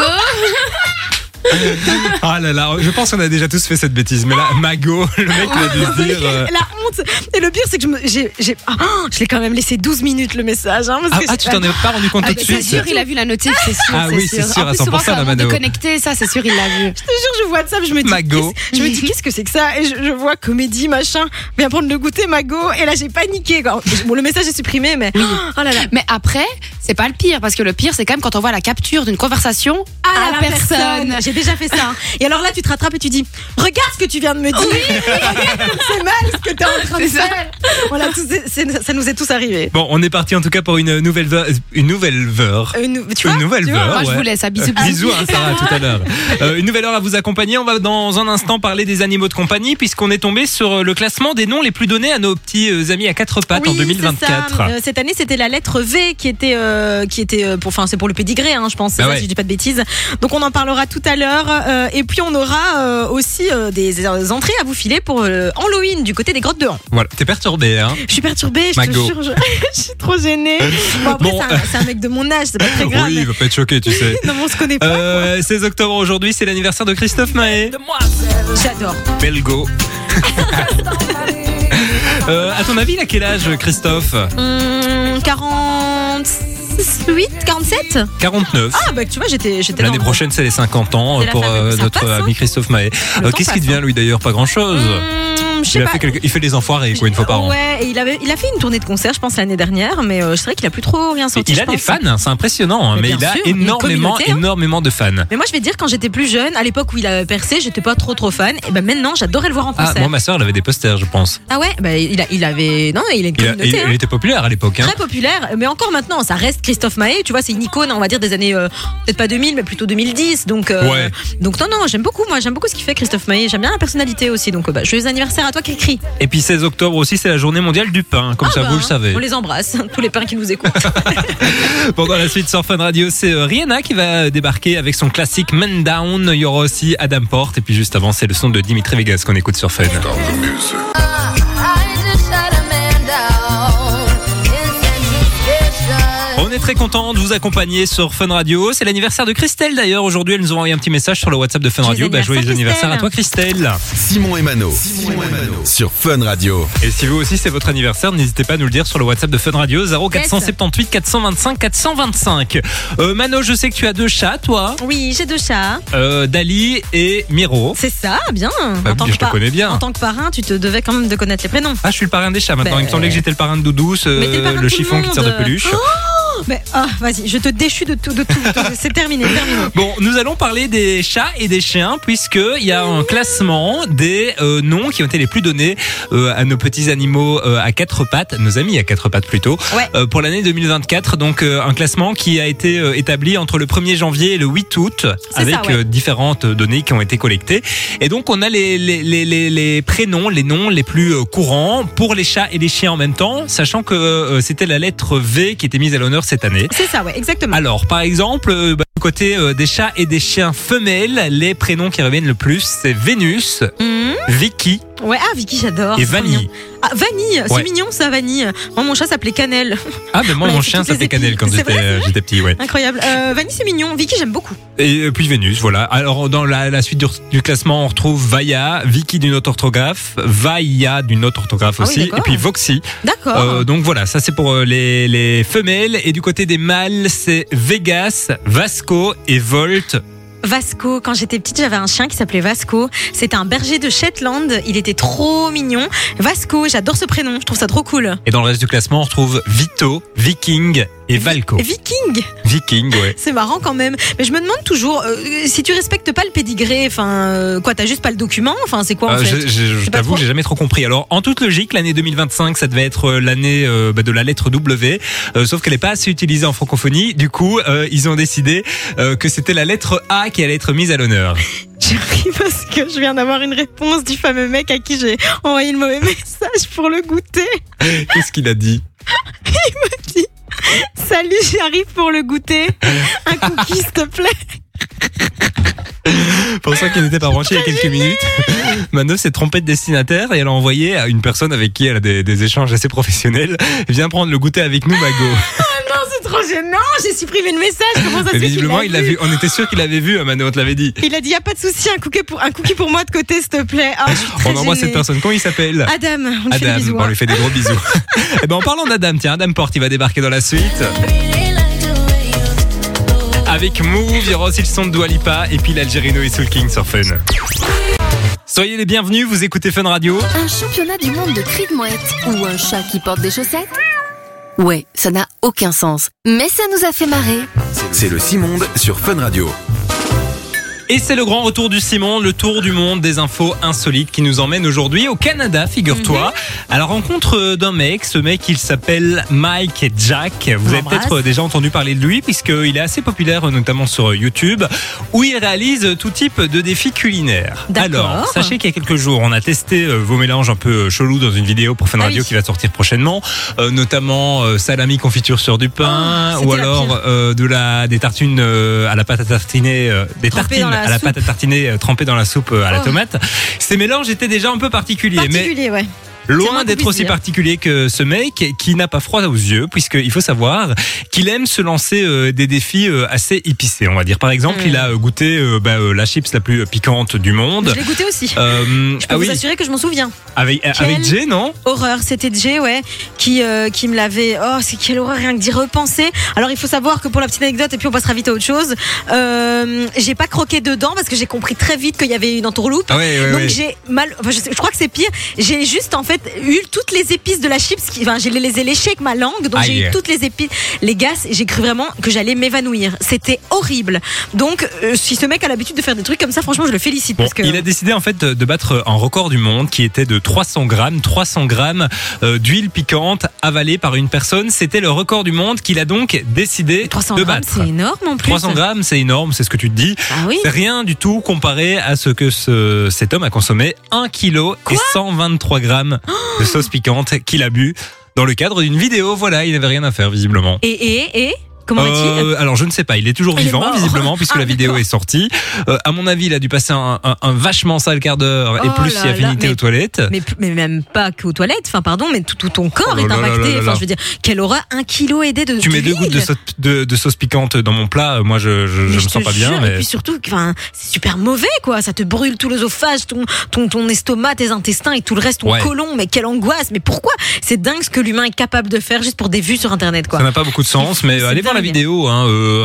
Speaker 1: Ah là là, je pense qu'on a déjà tous fait cette bêtise. Mais là, Mago, le mec il a dû se dire. euh,
Speaker 2: La honte. Et le pire, c'est que je me, j'ai, j'ai, ah, je l'ai quand même laissé douze minutes le message. Hein, parce
Speaker 1: Ah,
Speaker 2: que
Speaker 1: ah,
Speaker 2: j'ai-
Speaker 1: tu t'en es pas rendu compte
Speaker 6: Ah,
Speaker 1: tout de
Speaker 6: mais c'est
Speaker 1: suite.
Speaker 6: sûr, il a vu la notif, c'est sûr.
Speaker 1: Ah oui, c'est sûr,
Speaker 6: En
Speaker 1: à
Speaker 6: plus,
Speaker 1: cent pour
Speaker 6: souvent,
Speaker 1: cent,
Speaker 6: c'est
Speaker 1: la
Speaker 6: un moment de
Speaker 1: Mano.
Speaker 6: connecter, ça, c'est sûr, il l'a vu.
Speaker 2: Je te jure, je vois de ça, je me dis,
Speaker 1: Mago.
Speaker 2: qu'est-ce- je me dis, qu'est-ce que c'est que ça? Et je, je vois comédie, machin, viens prendre le goûter, Mago. Et là, j'ai paniqué. Quoi. Bon, le message est supprimé, mais. Oh là là.
Speaker 6: Mais après, c'est pas le pire, parce que le pire, c'est quand même quand on voit la capture d'une conversation à, la personne.
Speaker 2: J'ai déjà fait ça. hein. Et alors là, tu te rattrapes et tu dis, regarde ce que tu viens de me dire. C'est mal ce que t'es en train de
Speaker 6: C'est ça.
Speaker 2: faire. Voilà, tous- c'est- c'est- ça nous est tous arrivé.
Speaker 1: Bon, on est parti en tout cas pour une nouvelle heure. Une nouvelle heure.
Speaker 2: Une, tu vois,
Speaker 1: Une nouvelle
Speaker 2: tu vois,
Speaker 1: heure.
Speaker 6: Moi, je
Speaker 1: ouais.
Speaker 6: vous laisse, à bisous,
Speaker 1: Euh,
Speaker 6: bisous.
Speaker 1: Bisous, hein, Sarah, tout à l'heure. Euh, une nouvelle heure à vous accompagner. On va dans un instant parler des animaux de compagnie, puisqu'on est tombé sur le classement des noms les plus donnés à nos petits euh, amis à quatre pattes
Speaker 2: Oui,
Speaker 1: en deux mille vingt-quatre.
Speaker 2: c'est ça. Euh, cette année, c'était la lettre V qui était, euh, qui était, euh, pour, enfin, c'est pour le pédigré, hein, je pense. C'est
Speaker 1: Bah
Speaker 2: ça,
Speaker 1: ouais.
Speaker 2: si je dis pas de bêtises. Donc, on en parlera tout à l'heure. Euh, et puis, on aura euh, aussi euh, des euh, entrées à vous filer pour euh, Halloween du côté des grottes de Han.
Speaker 1: Voilà, t'es perturbé, hein.
Speaker 2: Je suis perturbée, je
Speaker 1: Mago.
Speaker 2: te jure, je, je suis trop gênée. Bon, après,
Speaker 1: Bon,
Speaker 2: c'est, un, c'est un mec de mon âge, c'est pas très grave.
Speaker 1: Oui,
Speaker 2: mais-
Speaker 1: il va pas être choqué, tu sais.
Speaker 2: Non, mais on se connaît pas.
Speaker 1: Euh, seize octobre aujourd'hui, c'est l'anniversaire de Christophe Maé.
Speaker 2: J'adore.
Speaker 1: Belgo. euh, à ton avis, il a quel âge, Christophe?
Speaker 2: Hum, quarante-huit, quarante-sept
Speaker 1: quarante-neuf.
Speaker 2: Ah, bah, tu vois, j'étais, j'étais
Speaker 1: L'année
Speaker 2: dans-
Speaker 1: prochaine, c'est les cinquante ans
Speaker 2: C'est
Speaker 1: euh,
Speaker 2: la
Speaker 1: pour
Speaker 2: famille.
Speaker 1: euh,
Speaker 2: Ça
Speaker 1: notre
Speaker 2: passe, hein.
Speaker 1: ami Christophe Maé.
Speaker 2: Le
Speaker 1: Euh,
Speaker 2: temps
Speaker 1: Qu'est-ce qu'il
Speaker 2: passe,
Speaker 1: devient, lui, d'ailleurs? Pas grand-chose.
Speaker 2: Hum, je sais
Speaker 1: Il a,
Speaker 2: pas.
Speaker 1: fait quelque- il fait des enfoirés, quoi, une fois par an.
Speaker 2: Ouais, et il, avait, il a fait une tournée de concert, je pense, l'année dernière, mais euh, c'est vrai qu'il a plus trop rien
Speaker 1: Et
Speaker 2: sorti.
Speaker 1: il
Speaker 2: je
Speaker 1: a des
Speaker 2: pense.
Speaker 1: fans, hein, c'est impressionnant, hein,
Speaker 2: Mais
Speaker 1: mais
Speaker 2: bien
Speaker 1: il a
Speaker 2: sûr, une
Speaker 1: énormément,
Speaker 2: communauté, hein.
Speaker 1: énormément de fans.
Speaker 2: Mais moi, je vais dire, quand j'étais plus jeune, à l'époque où il a percé, j'étais pas trop trop fan. Et ben maintenant, j'adorais le voir en
Speaker 1: Ah,
Speaker 2: concert.
Speaker 1: moi, ma soeur, elle avait des posters, je pense.
Speaker 2: Ah ouais, bah, il, a, il avait. Non, il a une
Speaker 1: Il, a-
Speaker 2: communauté.
Speaker 1: il-
Speaker 2: hein.
Speaker 1: il était populaire à l'époque. Hein.
Speaker 2: Très populaire, mais encore maintenant, ça reste Christophe Maé, tu vois, c'est une icône, on va dire, des années, euh, peut-être pas deux mille, mais plutôt deux mille dix. Donc, euh,
Speaker 1: Ouais.
Speaker 2: donc non, non, j'aime beaucoup, moi, j'aime beaucoup ce qu'il fait, Christophe Maé. J'aime bien la personnalité aussi. Donc, euh, bah, joyeux anniversaire à toi, Cricri.
Speaker 1: Et puis seize octobre aussi, c'est la journée mondiale du pain, comme
Speaker 2: Ah
Speaker 1: ça
Speaker 2: bah,
Speaker 1: vous le savez.
Speaker 2: On les embrasse, tous les pains qui nous écoutent.
Speaker 1: Pendant la suite sur Fun Radio, c'est euh, Rihanna qui va débarquer avec son classique Man Down. Il y aura aussi Adam Porte. Et puis juste avant, c'est le son de Dimitri Vegas qu'on écoute sur Fun. On est très content de vous accompagner sur Fun Radio. C'est l'anniversaire de Christelle d'ailleurs. Aujourd'hui, elle nous a envoyé un petit message sur le WhatsApp de Fun
Speaker 2: Joyeux
Speaker 1: Radio. Bah, joyeux
Speaker 2: anniversaire,
Speaker 1: anniversaire à toi, Christelle.
Speaker 4: Simon et Mano. Sur Fun Radio.
Speaker 1: Et si vous aussi c'est votre anniversaire, n'hésitez pas à nous le dire sur le WhatsApp de Fun Radio zéro quatre cent soixante-dix-huit quatre cent vingt-cinq quatre cent vingt-cinq. Euh, Mano, je sais que tu as deux chats, toi.
Speaker 2: Oui, j'ai deux chats.
Speaker 1: Euh, Dali et Miro.
Speaker 2: C'est ça, bien.
Speaker 1: Bah
Speaker 2: En tant
Speaker 1: oui,
Speaker 2: que
Speaker 1: je te
Speaker 2: par-
Speaker 1: connais bien.
Speaker 2: En tant que parrain, tu te devais quand même de connaître les prénoms.
Speaker 1: Ah, je suis le parrain des chats maintenant.
Speaker 2: Bah,
Speaker 1: Il me semblait que j'étais le parrain de Doudou, ce-
Speaker 2: Mais t'es le parrain de
Speaker 1: le
Speaker 2: tout le
Speaker 1: chiffon qui tire de
Speaker 2: monde.
Speaker 1: peluche.
Speaker 2: Mais ah, vas-y, je te déchus de tout, de tout. C'est terminé, terminé.
Speaker 1: Bon, nous allons parler des chats et des chiens puisqu'il y a un classement des euh, noms qui ont été les plus donnés euh, à nos petits animaux euh, à quatre pattes, nos amis à quatre pattes plutôt,
Speaker 2: Ouais.
Speaker 1: euh, pour l'année deux mille vingt-quatre. Donc euh, un classement qui a été euh, établi entre le premier janvier et le huit août
Speaker 2: C'est
Speaker 1: avec
Speaker 2: ça, ouais.
Speaker 1: euh, différentes données qui ont été collectées. Et donc on a les, les, les, les, les prénoms, les noms les plus euh, courants pour les chats et les chiens en même temps, sachant que euh, c'était la lettre V qui était mise à l'honneur cette année.
Speaker 2: C'est ça, ouais, exactement.
Speaker 1: Alors, par exemple, euh, bah, du côté euh, des chats et des chiens femelles, les prénoms qui reviennent le plus, c'est Vénus,
Speaker 2: Mhm.
Speaker 1: Vicky
Speaker 2: Ouais, ah, Vicky, j'adore.
Speaker 1: et
Speaker 2: c'est trop
Speaker 1: Vanille.
Speaker 2: mignon. Ah, Vanille, c'est
Speaker 1: Ouais.
Speaker 2: mignon ça, Vanille. Moi, mon chat s'appelait Cannelle.
Speaker 1: Ah, ben moi,
Speaker 2: On a
Speaker 1: mon
Speaker 2: fait
Speaker 1: chien
Speaker 2: toutes les
Speaker 1: s'appelait
Speaker 2: épis.
Speaker 1: Cannelle quand
Speaker 2: C'est
Speaker 1: j'étais
Speaker 2: vrai,
Speaker 1: euh, j'étais petit, ouais.
Speaker 2: Incroyable. Euh, Vanille, c'est mignon. Vicky, j'aime beaucoup.
Speaker 1: Et euh, puis Vénus, voilà. Alors, dans la, la suite du, du classement, on retrouve Vaya, Vicky d'une autre orthographe, Vaya d'une autre orthographe
Speaker 2: Ah oui,
Speaker 1: aussi,
Speaker 2: d'accord.
Speaker 1: et puis Voxy.
Speaker 2: D'accord.
Speaker 1: Euh, donc voilà, ça c'est pour euh, les, les femelles. Et du côté des mâles, c'est Vegas, Vasco et Volt.
Speaker 2: Vasco, quand j'étais petite, j'avais un chien qui s'appelait Vasco. C'était un berger de Shetland. Il était trop mignon. Vasco, j'adore ce prénom. Je trouve ça trop cool.
Speaker 1: Et dans le reste du classement, on retrouve Vito, Viking et Valco.
Speaker 2: Viking.
Speaker 1: Viking, ouais.
Speaker 2: C'est marrant quand même. Mais je me demande toujours, euh, si tu respectes pas le pédigré, enfin, euh, quoi, t'as juste pas le document? Enfin, c'est quoi en
Speaker 1: Euh,
Speaker 2: fait?
Speaker 1: je je- je
Speaker 2: pas
Speaker 1: t'avoue
Speaker 2: trop.
Speaker 1: que j'ai jamais trop compris. Alors, en toute logique, l'année deux mille vingt-cinq, ça devait être euh, l'année euh, bah, de la lettre W, euh, sauf qu'elle n'est pas assez utilisée en francophonie. Du coup, euh, ils ont décidé euh, que c'était la lettre A qui allait être mise à l'honneur.
Speaker 2: J'ai ri parce que je viens d'avoir une réponse du fameux mec à qui j'ai envoyé le mauvais message pour le goûter.
Speaker 1: Qu'est-ce qu'il a dit?
Speaker 2: Salut, j'arrive pour le goûter. Un cookie, s'il te plaît.
Speaker 1: Pour ça qu'il n'était pas branché il y a quelques minutes, Mano s'est trompée de destinataire et elle a envoyé à une personne avec qui elle a des, des échanges assez professionnels. Viens prendre le goûter avec nous, Mago.
Speaker 2: Oh non, c'est trop gênant. J'ai supprimé le message. Comment ça se
Speaker 1: Mais
Speaker 2: fait
Speaker 1: visiblement,
Speaker 2: qu'il
Speaker 1: il l'a vu. On était sûr qu'il l'avait vu, Mano, on te l'avait dit.
Speaker 2: Il a dit, y a pas de souci, un cookie pour, un cookie pour moi de côté, s'il te plaît. Ah, je suis très
Speaker 1: On envoie
Speaker 2: gênée.
Speaker 1: cette personne. Comment il s'appelle?
Speaker 2: Adam, on lui fait des
Speaker 1: Adam.
Speaker 2: bisous.
Speaker 1: Bon, on
Speaker 2: hein.
Speaker 1: lui fait des gros bisous. Et ben, en parlant d'Adam, tiens, Adam Porte, il va débarquer dans la suite. Avec Move, il y aura aussi le son de Dua Lipa et puis l'Algerino et Soul King sur Fun. Soyez les bienvenus, vous écoutez Fun Radio.
Speaker 3: Un championnat du monde de cris de mouette ou un chat qui porte des chaussettes? Ouais, ça n'a aucun sens. Mais ça nous a fait marrer.
Speaker 4: C'est le Simonde sur Fun Radio.
Speaker 1: Et c'est le grand retour du Simon, le tour du monde des infos insolites qui nous emmène aujourd'hui au Canada, figure-toi, à la rencontre d'un mec. Ce mec, il s'appelle Mike Jack. Vous avez
Speaker 2: L'embrasse.
Speaker 1: peut-être déjà entendu parler de lui puisqu'il est assez populaire, notamment sur YouTube, où il réalise tout type de défis culinaires.
Speaker 2: D'accord.
Speaker 1: Alors, sachez qu'il y a quelques jours, on a testé euh, vos mélanges un peu chelous dans une vidéo pour Fun
Speaker 2: Ah
Speaker 1: Radio
Speaker 2: oui.
Speaker 1: qui va sortir prochainement, euh, notamment euh, salami confiture sur du pain,
Speaker 2: Oh,
Speaker 1: ou
Speaker 2: c'était la
Speaker 1: alors
Speaker 2: pire.
Speaker 1: euh, de la des tartines euh, à la pâte à tartiner, euh, des
Speaker 2: Trempées
Speaker 1: tartines
Speaker 2: dans la
Speaker 1: à la
Speaker 2: soupe.
Speaker 1: pâte à tartiner euh, trempées dans la soupe euh, à la
Speaker 2: Oh.
Speaker 1: tomate. Ces mélanges étaient déjà un peu particuliers,
Speaker 2: Particulier, ouais.
Speaker 1: mais
Speaker 2: C'est moins
Speaker 1: loin
Speaker 2: qu'on
Speaker 1: d'être
Speaker 2: puisse
Speaker 1: aussi
Speaker 2: dire.
Speaker 1: particulier que ce mec qui n'a pas froid aux yeux, puisqu'il faut savoir qu'il aime se lancer euh, des défis euh, assez épicés, on va dire. Par exemple,
Speaker 2: Mm.
Speaker 1: il a euh, goûté euh, bah, euh, la chips la plus euh, piquante du monde.
Speaker 2: Je l'ai goûté aussi.
Speaker 1: Euh,
Speaker 2: Je peux
Speaker 1: ah
Speaker 2: vous
Speaker 1: oui,
Speaker 2: assurer que je m'en souviens.
Speaker 1: avec, avec Jay, non?
Speaker 2: Horreur, c'était Jay, ouais, qui euh, qui me l'avait. Oh, c'est quelle horreur rien que d'y repenser. Alors il faut savoir que pour la petite anecdote, et puis on passera vite à autre chose. Euh, j'ai pas croqué dedans parce que j'ai compris très vite qu'il y avait une entourloupe.
Speaker 1: Ah ouais, ouais,
Speaker 2: Donc
Speaker 1: ouais.
Speaker 2: j'ai mal. Enfin, je, sais- je crois que c'est pire. J'ai juste en fait eu toutes les épices de la chips. Qui, enfin, j'ai les ai léchées avec ma langue, donc j'ai
Speaker 1: Aïe.
Speaker 2: eu toutes les épices. Les gars, j'ai cru vraiment que j'allais m'évanouir. C'était horrible. Donc euh, si ce mec a l'habitude de faire des trucs comme ça, franchement, je le félicite
Speaker 1: Bon,
Speaker 2: parce que.
Speaker 1: il a décidé en fait de, de battre un record du monde qui était de trois cents grammes, trois cents grammes euh, d'huile piquante avalée par une personne. C'était le record du monde qu'il a donc décidé
Speaker 2: trois cents
Speaker 1: de
Speaker 2: grammes,
Speaker 1: battre.
Speaker 2: c'est énorme en plus.
Speaker 1: trois cents grammes, c'est énorme, c'est ce que tu te dis.
Speaker 2: Ah oui.
Speaker 1: C'est rien du tout comparé à ce que ce, cet homme a consommé un kilo et cent vingt-trois grammes de sauce piquante qu'il a bu dans le cadre d'une vidéo. Voilà, il n'avait rien à faire visiblement.
Speaker 2: Et et et comment va-t-il?
Speaker 1: Euh, alors je ne sais pas, il est toujours
Speaker 2: Il est
Speaker 1: vivant
Speaker 2: mort.
Speaker 1: visiblement puisque
Speaker 2: Ah,
Speaker 1: la vidéo
Speaker 2: d'accord.
Speaker 1: est sortie. Euh, à mon avis, il a dû passer un, un, un vachement sale quart d'heure et
Speaker 2: Oh
Speaker 1: plus
Speaker 2: là
Speaker 1: si affinité
Speaker 2: là, mais-
Speaker 1: aux toilettes.
Speaker 2: Mais, mais même pas qu'aux toilettes, enfin pardon, mais tout, tout ton corps
Speaker 1: Oh là
Speaker 2: est
Speaker 1: là là
Speaker 2: impacté.
Speaker 1: là là
Speaker 2: Enfin,
Speaker 1: là.
Speaker 2: je veux dire, quelle aura un kilo aidé de
Speaker 1: Tu mets deux
Speaker 2: d'huile.
Speaker 1: gouttes de, sau- de, de sauce piquante dans mon plat, moi je, je,
Speaker 2: Mais
Speaker 1: je me
Speaker 2: te
Speaker 1: sens pas
Speaker 2: jure,
Speaker 1: bien.
Speaker 2: Et
Speaker 1: Mais...
Speaker 2: puis surtout, enfin, c'est super mauvais, quoi. Ça te brûle tout l'œsophage, ton, ton, ton estomac, tes intestins et tout le reste, ton
Speaker 1: Ouais.
Speaker 2: côlon. Mais quelle angoisse. Mais pourquoi? C'est dingue ce que l'humain est capable de faire juste pour des vues sur Internet, quoi.
Speaker 1: Ça n'a pas beaucoup de sens, mais
Speaker 2: C'est
Speaker 1: allez voir la
Speaker 2: dingue.
Speaker 1: vidéo. Hein, euh,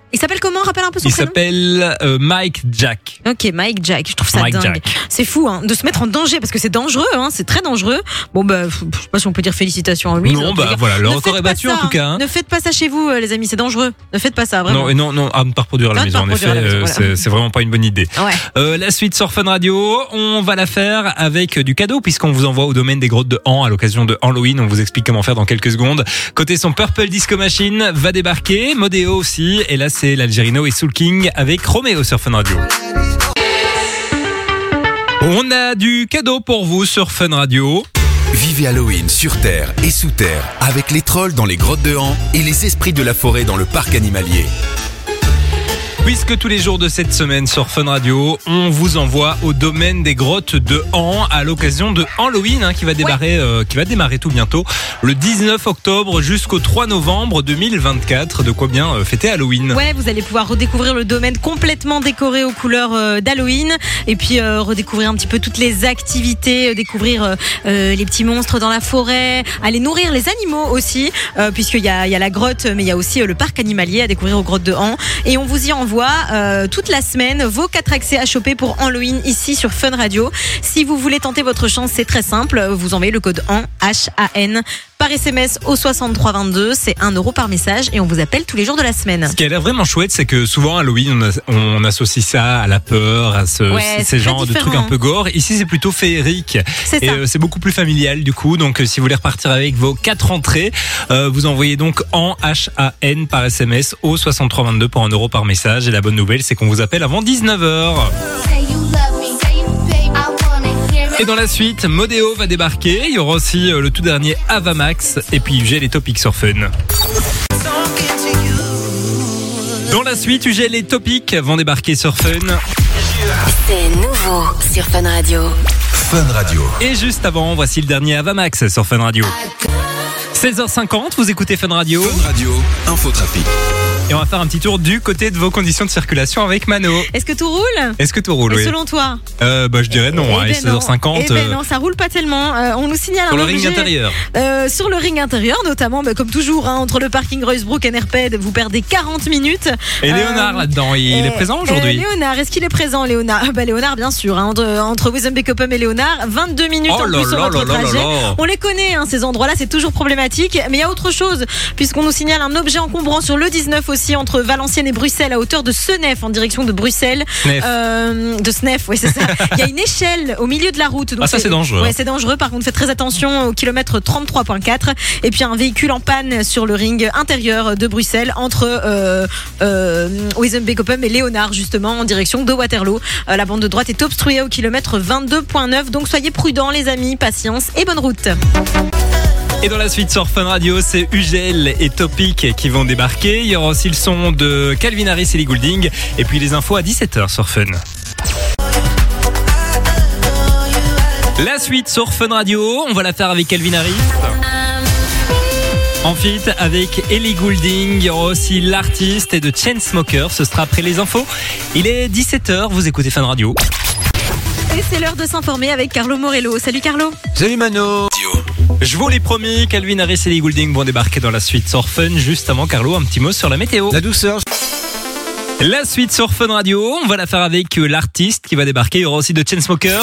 Speaker 2: Il s'appelle comment? Rappelle un peu son
Speaker 1: Il
Speaker 2: prénom.
Speaker 1: s'appelle euh, Mike Jack.
Speaker 2: Ok, Mike Jack. Je trouve ça
Speaker 1: Mike
Speaker 2: dingue.
Speaker 1: Jack.
Speaker 2: C'est fou hein, de se mettre en danger parce que c'est dangereux. Hein, c'est très dangereux. Bon bah, je sais pas si on peut dire félicitations à lui.
Speaker 1: Non, bah voilà, le
Speaker 2: Ne
Speaker 1: record
Speaker 2: faites
Speaker 1: est
Speaker 2: pas
Speaker 1: battu
Speaker 2: ça,
Speaker 1: en tout cas. Hein.
Speaker 2: Ne faites pas ça chez vous, les amis. C'est dangereux. Ne faites pas ça, vraiment.
Speaker 1: Non, et non, non, à ne pas reproduire à la
Speaker 2: À ne
Speaker 1: maison.
Speaker 2: pas
Speaker 1: En effet,
Speaker 2: reproduire à la maison,
Speaker 1: euh,
Speaker 2: voilà.
Speaker 1: c'est, c'est vraiment pas une bonne idée.
Speaker 2: Ouais.
Speaker 1: Euh, la suite sur Fun Radio, on va la faire avec du cadeau puisqu'on vous envoie au domaine des grottes de Han à l'occasion de Halloween. On vous explique comment faire dans quelques secondes. Côté son Purple Disco Machine va débarquer, Modeo aussi. Et là, c'est l'Algerino et Soul King avec Roméo sur Fun Radio. On a du cadeau pour vous sur Fun Radio.
Speaker 4: Vivez Halloween sur Terre et sous terre avec les trolls dans les grottes de Han et les esprits de la forêt dans le parc animalier.
Speaker 1: Puisque tous les jours de cette semaine sur Fun Radio, on vous envoie au domaine des grottes de Han à l'occasion de Halloween hein, qui va démarrer, ouais. euh, qui va démarrer tout bientôt, le dix-neuf octobre jusqu'au trois novembre deux mille vingt-quatre. De quoi bien euh, fêter Halloween.
Speaker 2: Ouais, vous allez pouvoir redécouvrir le domaine complètement décoré aux couleurs euh, d'Halloween et puis euh, redécouvrir un petit peu toutes les activités, euh, découvrir euh, euh, les petits monstres dans la forêt, aller nourrir les animaux aussi, euh, puisqu'il y a, il y a la grotte, mais il y a aussi euh, le parc animalier à découvrir aux grottes de Han. Et on vous y envoie Euh, toute la semaine vos quatre accès à choper pour Halloween ici sur Fun Radio. Si vous voulez tenter votre chance, c'est très simple. Vous envoyez le code HAN, H A N, par S M S au soixante-trois vingt-deux. C'est un euro par message et on vous appelle tous les jours de la semaine.
Speaker 1: Ce qui a l'air vraiment chouette, c'est que souvent Halloween, on, a, on associe ça à la peur, à ce,
Speaker 2: Ouais,
Speaker 1: ces genres de trucs un peu gore. Ici, c'est plutôt féerique.
Speaker 2: C'est
Speaker 1: et
Speaker 2: ça.
Speaker 1: euh, c'est beaucoup plus familial du coup. Donc, euh, si vous voulez repartir avec vos quatre entrées, euh, vous envoyez donc HAN, H A N, par S M S au soixante-trois vingt-deux pour un euro par message. Et la bonne nouvelle, c'est qu'on vous appelle avant dix-neuf heures. Et dans la suite, Modeo va débarquer. Il y aura aussi euh, le tout dernier Avamax. Et puis, j'ai les topics sur Fun. Dans la suite, U G L et Topic vont débarquer sur Fun.
Speaker 3: C'est nouveau sur Fun Radio.
Speaker 4: Fun Radio.
Speaker 1: Et juste avant, voici le dernier Avamax sur Fun Radio. seize heures cinquante, vous écoutez Fun Radio.
Speaker 4: Fun Radio, infotrafic.
Speaker 1: Et on va faire un petit tour du côté de vos conditions de circulation avec Mano.
Speaker 2: Est-ce que tout roule?
Speaker 1: Est-ce que tout roule,
Speaker 2: Et
Speaker 1: oui?
Speaker 2: selon toi?
Speaker 1: euh, bah, Je dirais non,
Speaker 2: Eh
Speaker 1: hein,
Speaker 2: ben
Speaker 1: seize heures cinquante.
Speaker 2: Eh ben
Speaker 1: euh,
Speaker 2: non, ça roule pas tellement. Euh, on nous signale
Speaker 1: Sur
Speaker 2: un
Speaker 1: le
Speaker 2: objet,
Speaker 1: ring intérieur.
Speaker 2: euh, sur le ring intérieur, notamment, bah, comme toujours, hein, entre le parking Royce-Brook et Nerped, vous perdez quarante minutes.
Speaker 1: Et Léonard
Speaker 2: Euh,
Speaker 1: là-dedans, il
Speaker 2: Et-
Speaker 1: est présent aujourd'hui.
Speaker 2: euh, Léonard, est-ce qu'il est présent, Léonard? Ah bah Léonard, bien sûr. Hein, entre entre Wezenbeek-Oppum et Léonard, vingt-deux minutes
Speaker 1: Oh
Speaker 2: en
Speaker 1: là
Speaker 2: plus sur
Speaker 1: là
Speaker 2: votre
Speaker 1: là là
Speaker 2: trajet.
Speaker 1: là.
Speaker 2: On les connaît, hein, ces endroits-là, c'est toujours problématique. Mais il y a autre chose, puisqu'on nous signale un objet encombrant sur le dix-neuf aussi, entre Valenciennes et Bruxelles, à hauteur de Senef, en direction de Bruxelles.
Speaker 1: Snef.
Speaker 2: Euh, de Snef, oui, c'est ça. Il y a une échelle au milieu de la route. Donc
Speaker 1: Ah, ça, c'est dangereux.
Speaker 2: Ouais, c'est dangereux. Par contre, faites très attention au kilomètre trente-trois virgule quatre. Et puis un véhicule en panne sur le ring intérieur de Bruxelles, entre euh, euh, Wezenbeek-Oppum et Léonard, justement, en direction de Waterloo. Euh, la bande de droite est obstruée au kilomètre vingt-deux virgule neuf. Donc soyez prudents, les amis, patience et bonne route.
Speaker 1: Et dans la suite sur Fun Radio, c'est U G L et Topic qui vont débarquer. Il y aura aussi le son de Calvin Harris et Ellie Goulding. Et puis les infos à dix-sept heures sur Fun. La suite sur Fun Radio, on va la faire avec Calvin Harris. En feat avec Ellie Goulding, il y aura aussi l'artiste et de Chainsmokers. Ce sera après les infos. Il est dix-sept heures, vous écoutez Fun Radio.
Speaker 2: Et c'est l'heure de s'informer avec Carlo Morello. Salut Carlo.
Speaker 1: Salut Mano. Je vous l'ai promis, Calvin Harris et Ellie Goulding vont débarquer dans la suite sur Fun. Juste avant, Carlo, un petit mot sur la météo.
Speaker 5: La douceur.
Speaker 1: La suite sur Fun Radio, on va la faire avec l'artiste qui va débarquer. Il y aura aussi de Chainsmokers.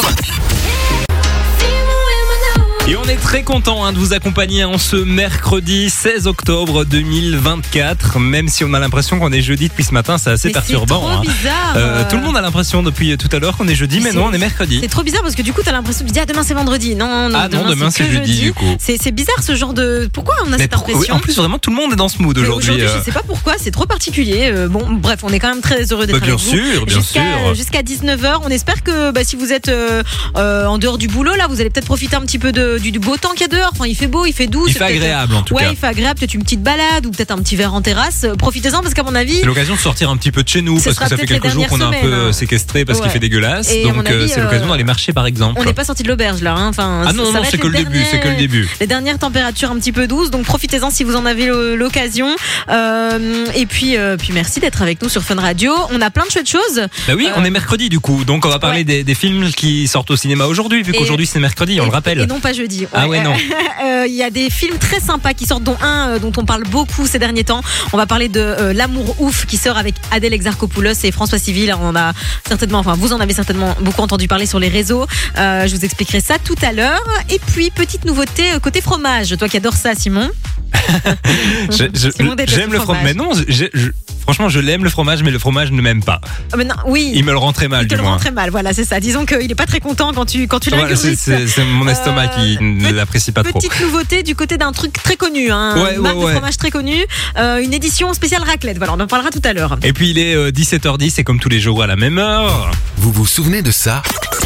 Speaker 1: Et on est très content hein, de vous accompagner en ce mercredi seize octobre deux mille vingt-quatre. Même si on a l'impression qu'on est jeudi depuis ce matin, c'est assez
Speaker 2: Mais
Speaker 1: perturbant.
Speaker 2: C'est trop
Speaker 1: hein.
Speaker 2: bizarre.
Speaker 1: Euh, tout le monde a l'impression depuis tout à l'heure qu'on est jeudi, mais
Speaker 2: C'est-
Speaker 1: non, on est mercredi.
Speaker 2: C'est trop bizarre parce que du coup, t'as l'impression de dire ah, demain c'est vendredi. Non, non,
Speaker 1: Ah non, demain c'est
Speaker 2: que
Speaker 1: jeudi du coup.
Speaker 2: C'est c'est bizarre ce genre de. Pourquoi on a
Speaker 1: Mais
Speaker 2: cette
Speaker 1: pourquoi-
Speaker 2: impression?
Speaker 1: oui, en plus, vraiment, tout le monde est dans ce mood
Speaker 2: Mais
Speaker 1: aujourd'hui.
Speaker 2: Aujourd'hui,
Speaker 1: euh.
Speaker 2: je sais pas pourquoi, c'est trop particulier. Euh, bon, bref, on est quand même très heureux d'être
Speaker 1: Bah, bien
Speaker 2: avec vous.
Speaker 1: sûr, bien
Speaker 2: Jusqu'à
Speaker 1: sûr.
Speaker 2: jusqu'à dix-neuf heures. On espère que bah, si vous êtes euh, euh, en dehors du boulot, là, vous allez peut-être profiter un petit peu de, du, du beau temps qu'il y a dehors. Enfin, il fait beau, il fait doux.
Speaker 1: Il
Speaker 2: c'est
Speaker 1: fait
Speaker 2: peut-être-
Speaker 1: agréable en tout
Speaker 2: ouais,
Speaker 1: cas.
Speaker 2: il fait agréable. Peut-être une petite balade ou peut-être un petit verre en terrasse. Euh, Profitez-en parce qu'à mon avis.
Speaker 1: C'est l'occasion de sortir un petit peu de chez nous
Speaker 2: Ce
Speaker 1: parce
Speaker 2: sera
Speaker 1: que ça fait
Speaker 2: peut-être les
Speaker 1: quelques jours qu'on est un
Speaker 2: dernières
Speaker 1: peu
Speaker 2: semaines, hein.
Speaker 1: séquestrés parce qu'il
Speaker 2: Ouais.
Speaker 1: fait dégueulasse.
Speaker 2: Et à mon
Speaker 1: Donc euh,
Speaker 2: avis,
Speaker 1: c'est l'occasion
Speaker 2: euh,
Speaker 1: d'aller marcher par exemple.
Speaker 2: On n'est pas sorti de l'auberge là. Hein. Enfin,
Speaker 1: Ah
Speaker 2: ça-
Speaker 1: non,
Speaker 2: ça
Speaker 1: non,
Speaker 2: va
Speaker 1: c'est
Speaker 2: être
Speaker 1: que
Speaker 2: les
Speaker 1: le début,
Speaker 2: derniers-
Speaker 1: c'est que le début.
Speaker 2: Les dernières températures un petit peu douces, donc profitez-en si vous en avez le- l'occasion. Euh, et puis, euh, puis merci d'être avec nous sur Fun Radio. On a plein de chouettes choses.
Speaker 1: Bah oui,
Speaker 2: Euh,
Speaker 1: on est mercredi du coup, donc on va parler
Speaker 2: ouais.
Speaker 1: des, des films qui sortent au cinéma aujourd'hui, vu
Speaker 2: Et-
Speaker 1: qu'aujourd'hui c'est mercredi, on
Speaker 2: et,
Speaker 1: le rappelle.
Speaker 2: Et non pas jeudi. dis. Ouais.
Speaker 1: Ah ouais, non.
Speaker 2: Il euh, y a des films très sympas qui sortent, dont un euh, dont on parle beaucoup ces derniers temps. On va parler de euh, L'amour ouf qui sort avec Adèle Exarchopoulos et François Civil. On en a certainement, enfin vous en avez certainement beaucoup entendu parler sur les réseaux. Euh, je vous expliquerai ça tout à l'heure. Et puis petite nouveauté euh, côté fromage. Toi qui adores ça, Simon.
Speaker 1: je, je,
Speaker 2: Simon déteste
Speaker 1: j'aime le fromage. Mais non, je, je, franchement, je l'aime le fromage, mais le fromage ne m'aime pas.
Speaker 2: Oh, mais non, oui.
Speaker 1: Il me le rend très mal,
Speaker 2: Il te
Speaker 1: du
Speaker 2: le
Speaker 1: moins.
Speaker 2: rend très mal. Voilà, c'est ça. Disons qu'il est pas très content quand tu quand tu
Speaker 1: Voilà,
Speaker 2: l'ingurgites.
Speaker 1: c'est, c'est, c'est mon estomac
Speaker 2: Euh,
Speaker 1: qui ne l'apprécie pas trop.
Speaker 2: Petite nouveauté du côté d'un truc très connu, hein,
Speaker 1: Ouais,
Speaker 2: une marque
Speaker 1: ouais,
Speaker 2: de
Speaker 1: ouais.
Speaker 2: fromage très connue, euh, une édition spéciale raclette. Voilà, on en parlera tout à l'heure.
Speaker 1: Et puis il est euh, dix-sept heures dix, et comme tous les jours à la même heure.
Speaker 4: Vous vous souvenez de ça?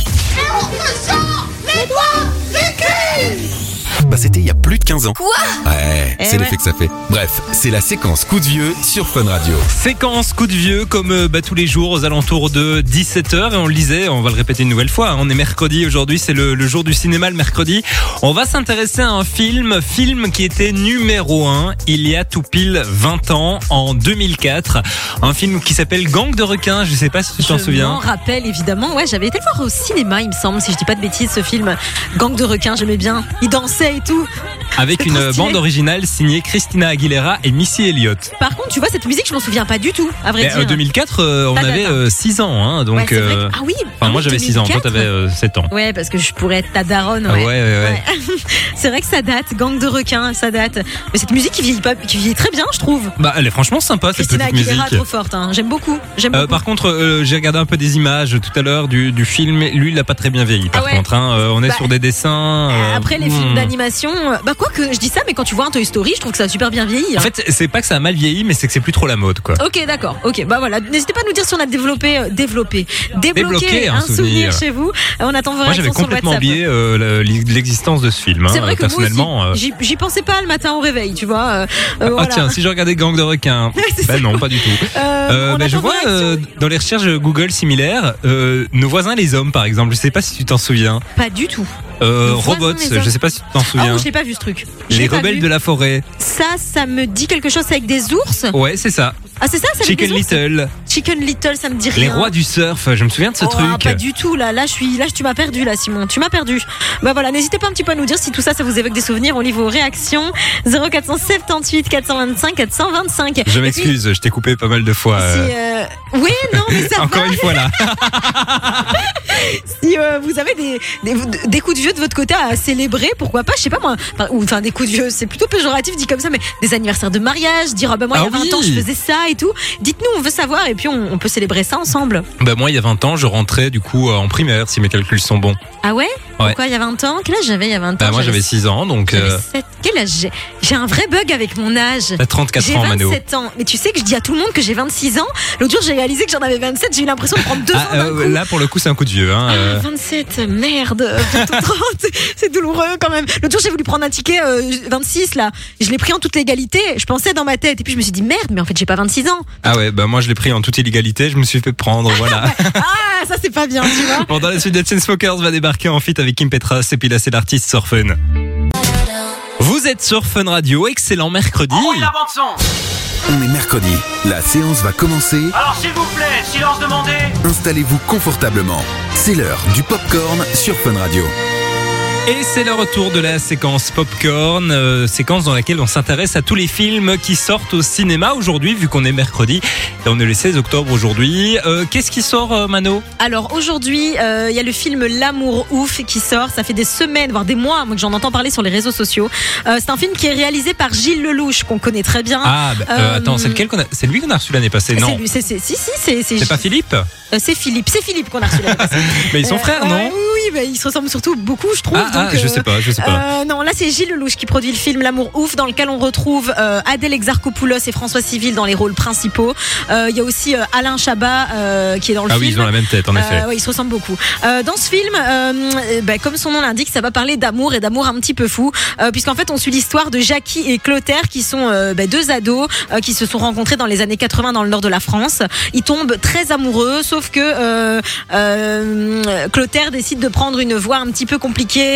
Speaker 4: Bah c'était il y a plus de quinze ans.
Speaker 3: Quoi?
Speaker 4: Ouais,
Speaker 2: Eh
Speaker 4: c'est
Speaker 2: ouais.
Speaker 4: l'effet que ça fait. Bref, c'est la séquence coup de vieux sur Fun Radio.
Speaker 1: Séquence coup de vieux comme euh, bah, tous les jours aux alentours de dix-sept heures, et on le disait, on va le répéter une nouvelle fois, hein, on est mercredi aujourd'hui, c'est le, le jour du cinéma le mercredi. On va s'intéresser à un film, film qui était numéro un il y a tout pile vingt ans, en deux mille quatre. Un film qui s'appelle Gang de requins, je sais pas si tu t'en
Speaker 2: Je
Speaker 1: souviens.
Speaker 2: m'en rappelle évidemment. Ouais, j'avais été le voir au cinéma, il me semble, si je dis pas de bêtises, ce film Gang de requins, j'aimais bien. Il dansait et tout.
Speaker 1: Avec
Speaker 2: c'est
Speaker 1: une
Speaker 2: trop stylé.
Speaker 1: bande originale signée Christina Aguilera et Missy Elliott.
Speaker 2: Par contre, tu vois, cette musique, je m'en souviens pas du tout, à vrai
Speaker 1: Et,
Speaker 2: dire.
Speaker 1: euh, deux mille quatre, euh, on
Speaker 2: Ça date,
Speaker 1: avait
Speaker 2: hein.
Speaker 1: euh, six ans, hein, donc.
Speaker 2: Ouais, c'est vrai que-
Speaker 1: euh,
Speaker 2: Ah oui.
Speaker 1: Enfin,
Speaker 2: ah
Speaker 1: moi
Speaker 2: oui,
Speaker 1: j'avais six ans, toi
Speaker 2: deux mille quatre.
Speaker 1: t'avais euh, sept ans.
Speaker 2: Ouais, parce que je pourrais être ta daronne.
Speaker 1: Ah
Speaker 2: Ouais.
Speaker 1: ouais, ouais, ouais.
Speaker 2: Ouais. C'est vrai que ça date, Gang de requins, ça date. Mais cette musique qui vieillit pas, qui vieillit très bien, je trouve.
Speaker 1: Bah, elle est franchement sympa cette
Speaker 2: Christina
Speaker 1: petite
Speaker 2: Aguilera,
Speaker 1: musique.
Speaker 2: trop forte. Hein. J'aime beaucoup. J'aime
Speaker 1: Euh,
Speaker 2: beaucoup.
Speaker 1: par contre, euh, j'ai regardé un peu des images tout à l'heure du, du film. Lui, il a pas très bien vieilli. Par
Speaker 2: Ah ouais.
Speaker 1: contre, hein, euh, on est
Speaker 2: Bah,
Speaker 1: sur des dessins. euh,
Speaker 2: Après les
Speaker 1: hmm.
Speaker 2: films d'animation, euh, bah quoi que je dis ça, mais quand tu vois un Toy Story, je trouve que ça a super bien vieilli. hein.
Speaker 1: En fait, c'est pas que ça a mal vieilli, mais c'est que c'est plus trop la mode, quoi.
Speaker 2: Ok, d'accord. Ok, bah voilà. N'hésitez pas à nous dire si on a développé, euh, développé, débloqué
Speaker 1: Débloqué un
Speaker 2: un souvenir.
Speaker 1: souvenir
Speaker 2: chez vous. Euh, On attend vos
Speaker 1: Moi, j'avais
Speaker 2: réactions sur le
Speaker 1: complètement
Speaker 2: WhatsApp.
Speaker 1: oublié euh, le- l'existence de ce film. Hein,
Speaker 2: C'est vrai que
Speaker 1: personnellement.
Speaker 2: moi
Speaker 1: euh,
Speaker 2: aussi, j'y, j'y pensais pas le matin au réveil, tu vois. euh, euh,
Speaker 1: Ah
Speaker 2: voilà.
Speaker 1: tiens, si je regardais Gang de requins,
Speaker 2: C'est
Speaker 1: ben
Speaker 2: ça.
Speaker 1: non, pas du tout.
Speaker 2: Euh,
Speaker 1: Euh,
Speaker 2: on
Speaker 1: ben, je
Speaker 2: attend vos
Speaker 1: vois
Speaker 2: réactions.
Speaker 1: euh, dans les recherches Google similaires, euh, nos voisins les hommes, par exemple. Je sais pas si tu t'en souviens.
Speaker 2: Pas du tout.
Speaker 1: Euh,
Speaker 2: Nos voisins
Speaker 1: Robots,
Speaker 2: les hommes.
Speaker 1: je sais pas si tu t'en
Speaker 2: Ah
Speaker 1: souviens.
Speaker 2: oh, je l'ai pas vu ce truc. Je
Speaker 1: les
Speaker 2: l'ai pas
Speaker 1: rebelles
Speaker 2: vu.
Speaker 1: de la forêt.
Speaker 2: Ça, ça me dit quelque chose, c'est avec des ours.
Speaker 1: Ouais, c'est ça.
Speaker 2: Ah, c'est ça, c'est avec
Speaker 1: Chicken
Speaker 2: des ours.
Speaker 1: Little,
Speaker 2: Chicken Little, ça me dit rien.
Speaker 1: les rois du surf. Je me souviens de ce
Speaker 2: Oh,
Speaker 1: truc.
Speaker 2: pas du tout là, là je suis là tu m'as perdu là Simon, tu m'as perdu. Bah voilà, n'hésitez pas un petit peu à nous dire si tout ça ça vous évoque des souvenirs, on lit vos réactions zéro quatre cent soixante-dix-huit quatre cent vingt-cinq quatre cent vingt-cinq.
Speaker 1: Je m'excuse, je t'ai coupé pas mal de fois.
Speaker 2: Si,
Speaker 1: euh,
Speaker 2: euh, oui, non mais ça
Speaker 1: Encore
Speaker 2: va.
Speaker 1: une fois là.
Speaker 2: Si euh, vous avez des, des, des coups de vieux de votre côté à célébrer, pourquoi pas, je sais pas moi. Enfin, ou enfin des coups de vieux, c'est plutôt péjoratif dit comme ça, mais des anniversaires de mariage, dire ah bah moi il y a
Speaker 1: Ah
Speaker 2: vingt ans
Speaker 1: oui.
Speaker 2: je faisais ça et tout. Dites-nous, on veut savoir et puis on, on peut célébrer ça ensemble.
Speaker 1: Bah moi il y a vingt ans, je rentrais du coup euh, en primaire si mes calculs sont bons.
Speaker 2: Ah ouais,
Speaker 1: Ouais.
Speaker 2: Pourquoi il y a vingt ans? Quel âge j'avais il y a vingt ans?
Speaker 1: Bah moi j'avais six ans donc
Speaker 2: J'avais
Speaker 1: euh,
Speaker 2: sept. Quel âge j'ai J'ai un vrai bug avec mon âge.
Speaker 1: t'as trente-quatre
Speaker 2: J'ai
Speaker 1: ans Mano.
Speaker 2: vingt-sept ans. Mais tu sais que je dis à tout le monde que j'ai vingt-six ans. L'autre jour, j'ai réalisé que j'en avais vingt-sept. J'ai eu l'impression de prendre deux
Speaker 1: Ah,
Speaker 2: ans d'un
Speaker 1: euh,
Speaker 2: coup.
Speaker 1: là pour le coup c'est un coup de vieux hein.
Speaker 2: Ah,
Speaker 1: euh.
Speaker 2: vingt-sept, merde, bientôt trente, c'est douloureux quand même. L'autre jour j'ai voulu prendre un ticket euh, vingt-six là, je l'ai pris en toute légalité, je pensais dans ma tête et puis je me suis dit merde mais en fait j'ai pas vingt-six ans.
Speaker 1: Ah ouais bah moi je l'ai pris en toute illégalité, je me suis fait prendre voilà.
Speaker 2: Ah ça c'est pas bien tu vois.
Speaker 1: Bon, dans la suite de Chainsmokers va débarquer en feat avec Kim Petras et puis là c'est l'artiste sur Fun. Vous êtes sur Fun Radio, excellent mercredi.
Speaker 5: Envoyez la bande-son.
Speaker 4: On est mercredi, la séance va commencer,
Speaker 5: Alors s'il vous plaît, silence demandé.
Speaker 4: installez-vous confortablement. C'est l'heure du popcorn sur Fun Radio.
Speaker 1: Et c'est le retour de la séquence Popcorn, euh, séquence dans laquelle on s'intéresse à tous les films qui sortent au cinéma aujourd'hui, vu qu'on est mercredi et on est le seize octobre aujourd'hui. Euh, qu'est-ce qui sort, euh, Mano?
Speaker 2: Alors aujourd'hui, euh, il y a le film L'amour ouf qui sort. Ça fait des semaines, voire des mois, moi que j'en entends parler sur les réseaux sociaux. Euh, c'est un film qui est réalisé par Gilles Lelouch, qu'on connaît très bien.
Speaker 1: Ah, bah, euh,
Speaker 2: Euh,
Speaker 1: attends, c'est lequel qu'on a... C'est lui qu'on a reçu l'année passée,
Speaker 2: C'est
Speaker 1: non?
Speaker 2: lui, c'est, c'est, si si c'est c'est,
Speaker 1: C'est pas Philippe?
Speaker 2: euh, c'est Philippe, c'est Philippe qu'on a reçu l'année passée.
Speaker 1: Mais ils sont
Speaker 2: Euh,
Speaker 1: frères,
Speaker 2: ouais,
Speaker 1: non?
Speaker 2: Oui, oui, bah, ils se ressemblent surtout beaucoup, je trouve.
Speaker 1: Ah, ah,
Speaker 2: donc,
Speaker 1: je
Speaker 2: euh,
Speaker 1: sais pas, je sais pas.
Speaker 2: Euh, non, là c'est Gilles Lelouch qui produit le film L'amour ouf, dans lequel on retrouve euh, Adèle Exarchopoulos et François Civil dans les rôles principaux. Euh, Il y a aussi euh, Alain Chabat euh, qui est dans le
Speaker 1: Ah
Speaker 2: film.
Speaker 1: oui, ils ont la même tête, en effet.
Speaker 2: Euh, ouais, ils se ressemblent beaucoup. Euh, dans ce film, euh, euh, bah, comme son nom l'indique, ça va parler d'amour et d'amour un petit peu fou, euh, puisqu'en fait on suit l'histoire de Jackie et Clotaire qui sont euh, bah, deux ados euh, qui se sont rencontrés dans les années quatre-vingts dans le nord de la France. Ils tombent très amoureux, sauf que euh, euh, Clotaire décide de prendre une voie un petit peu compliquée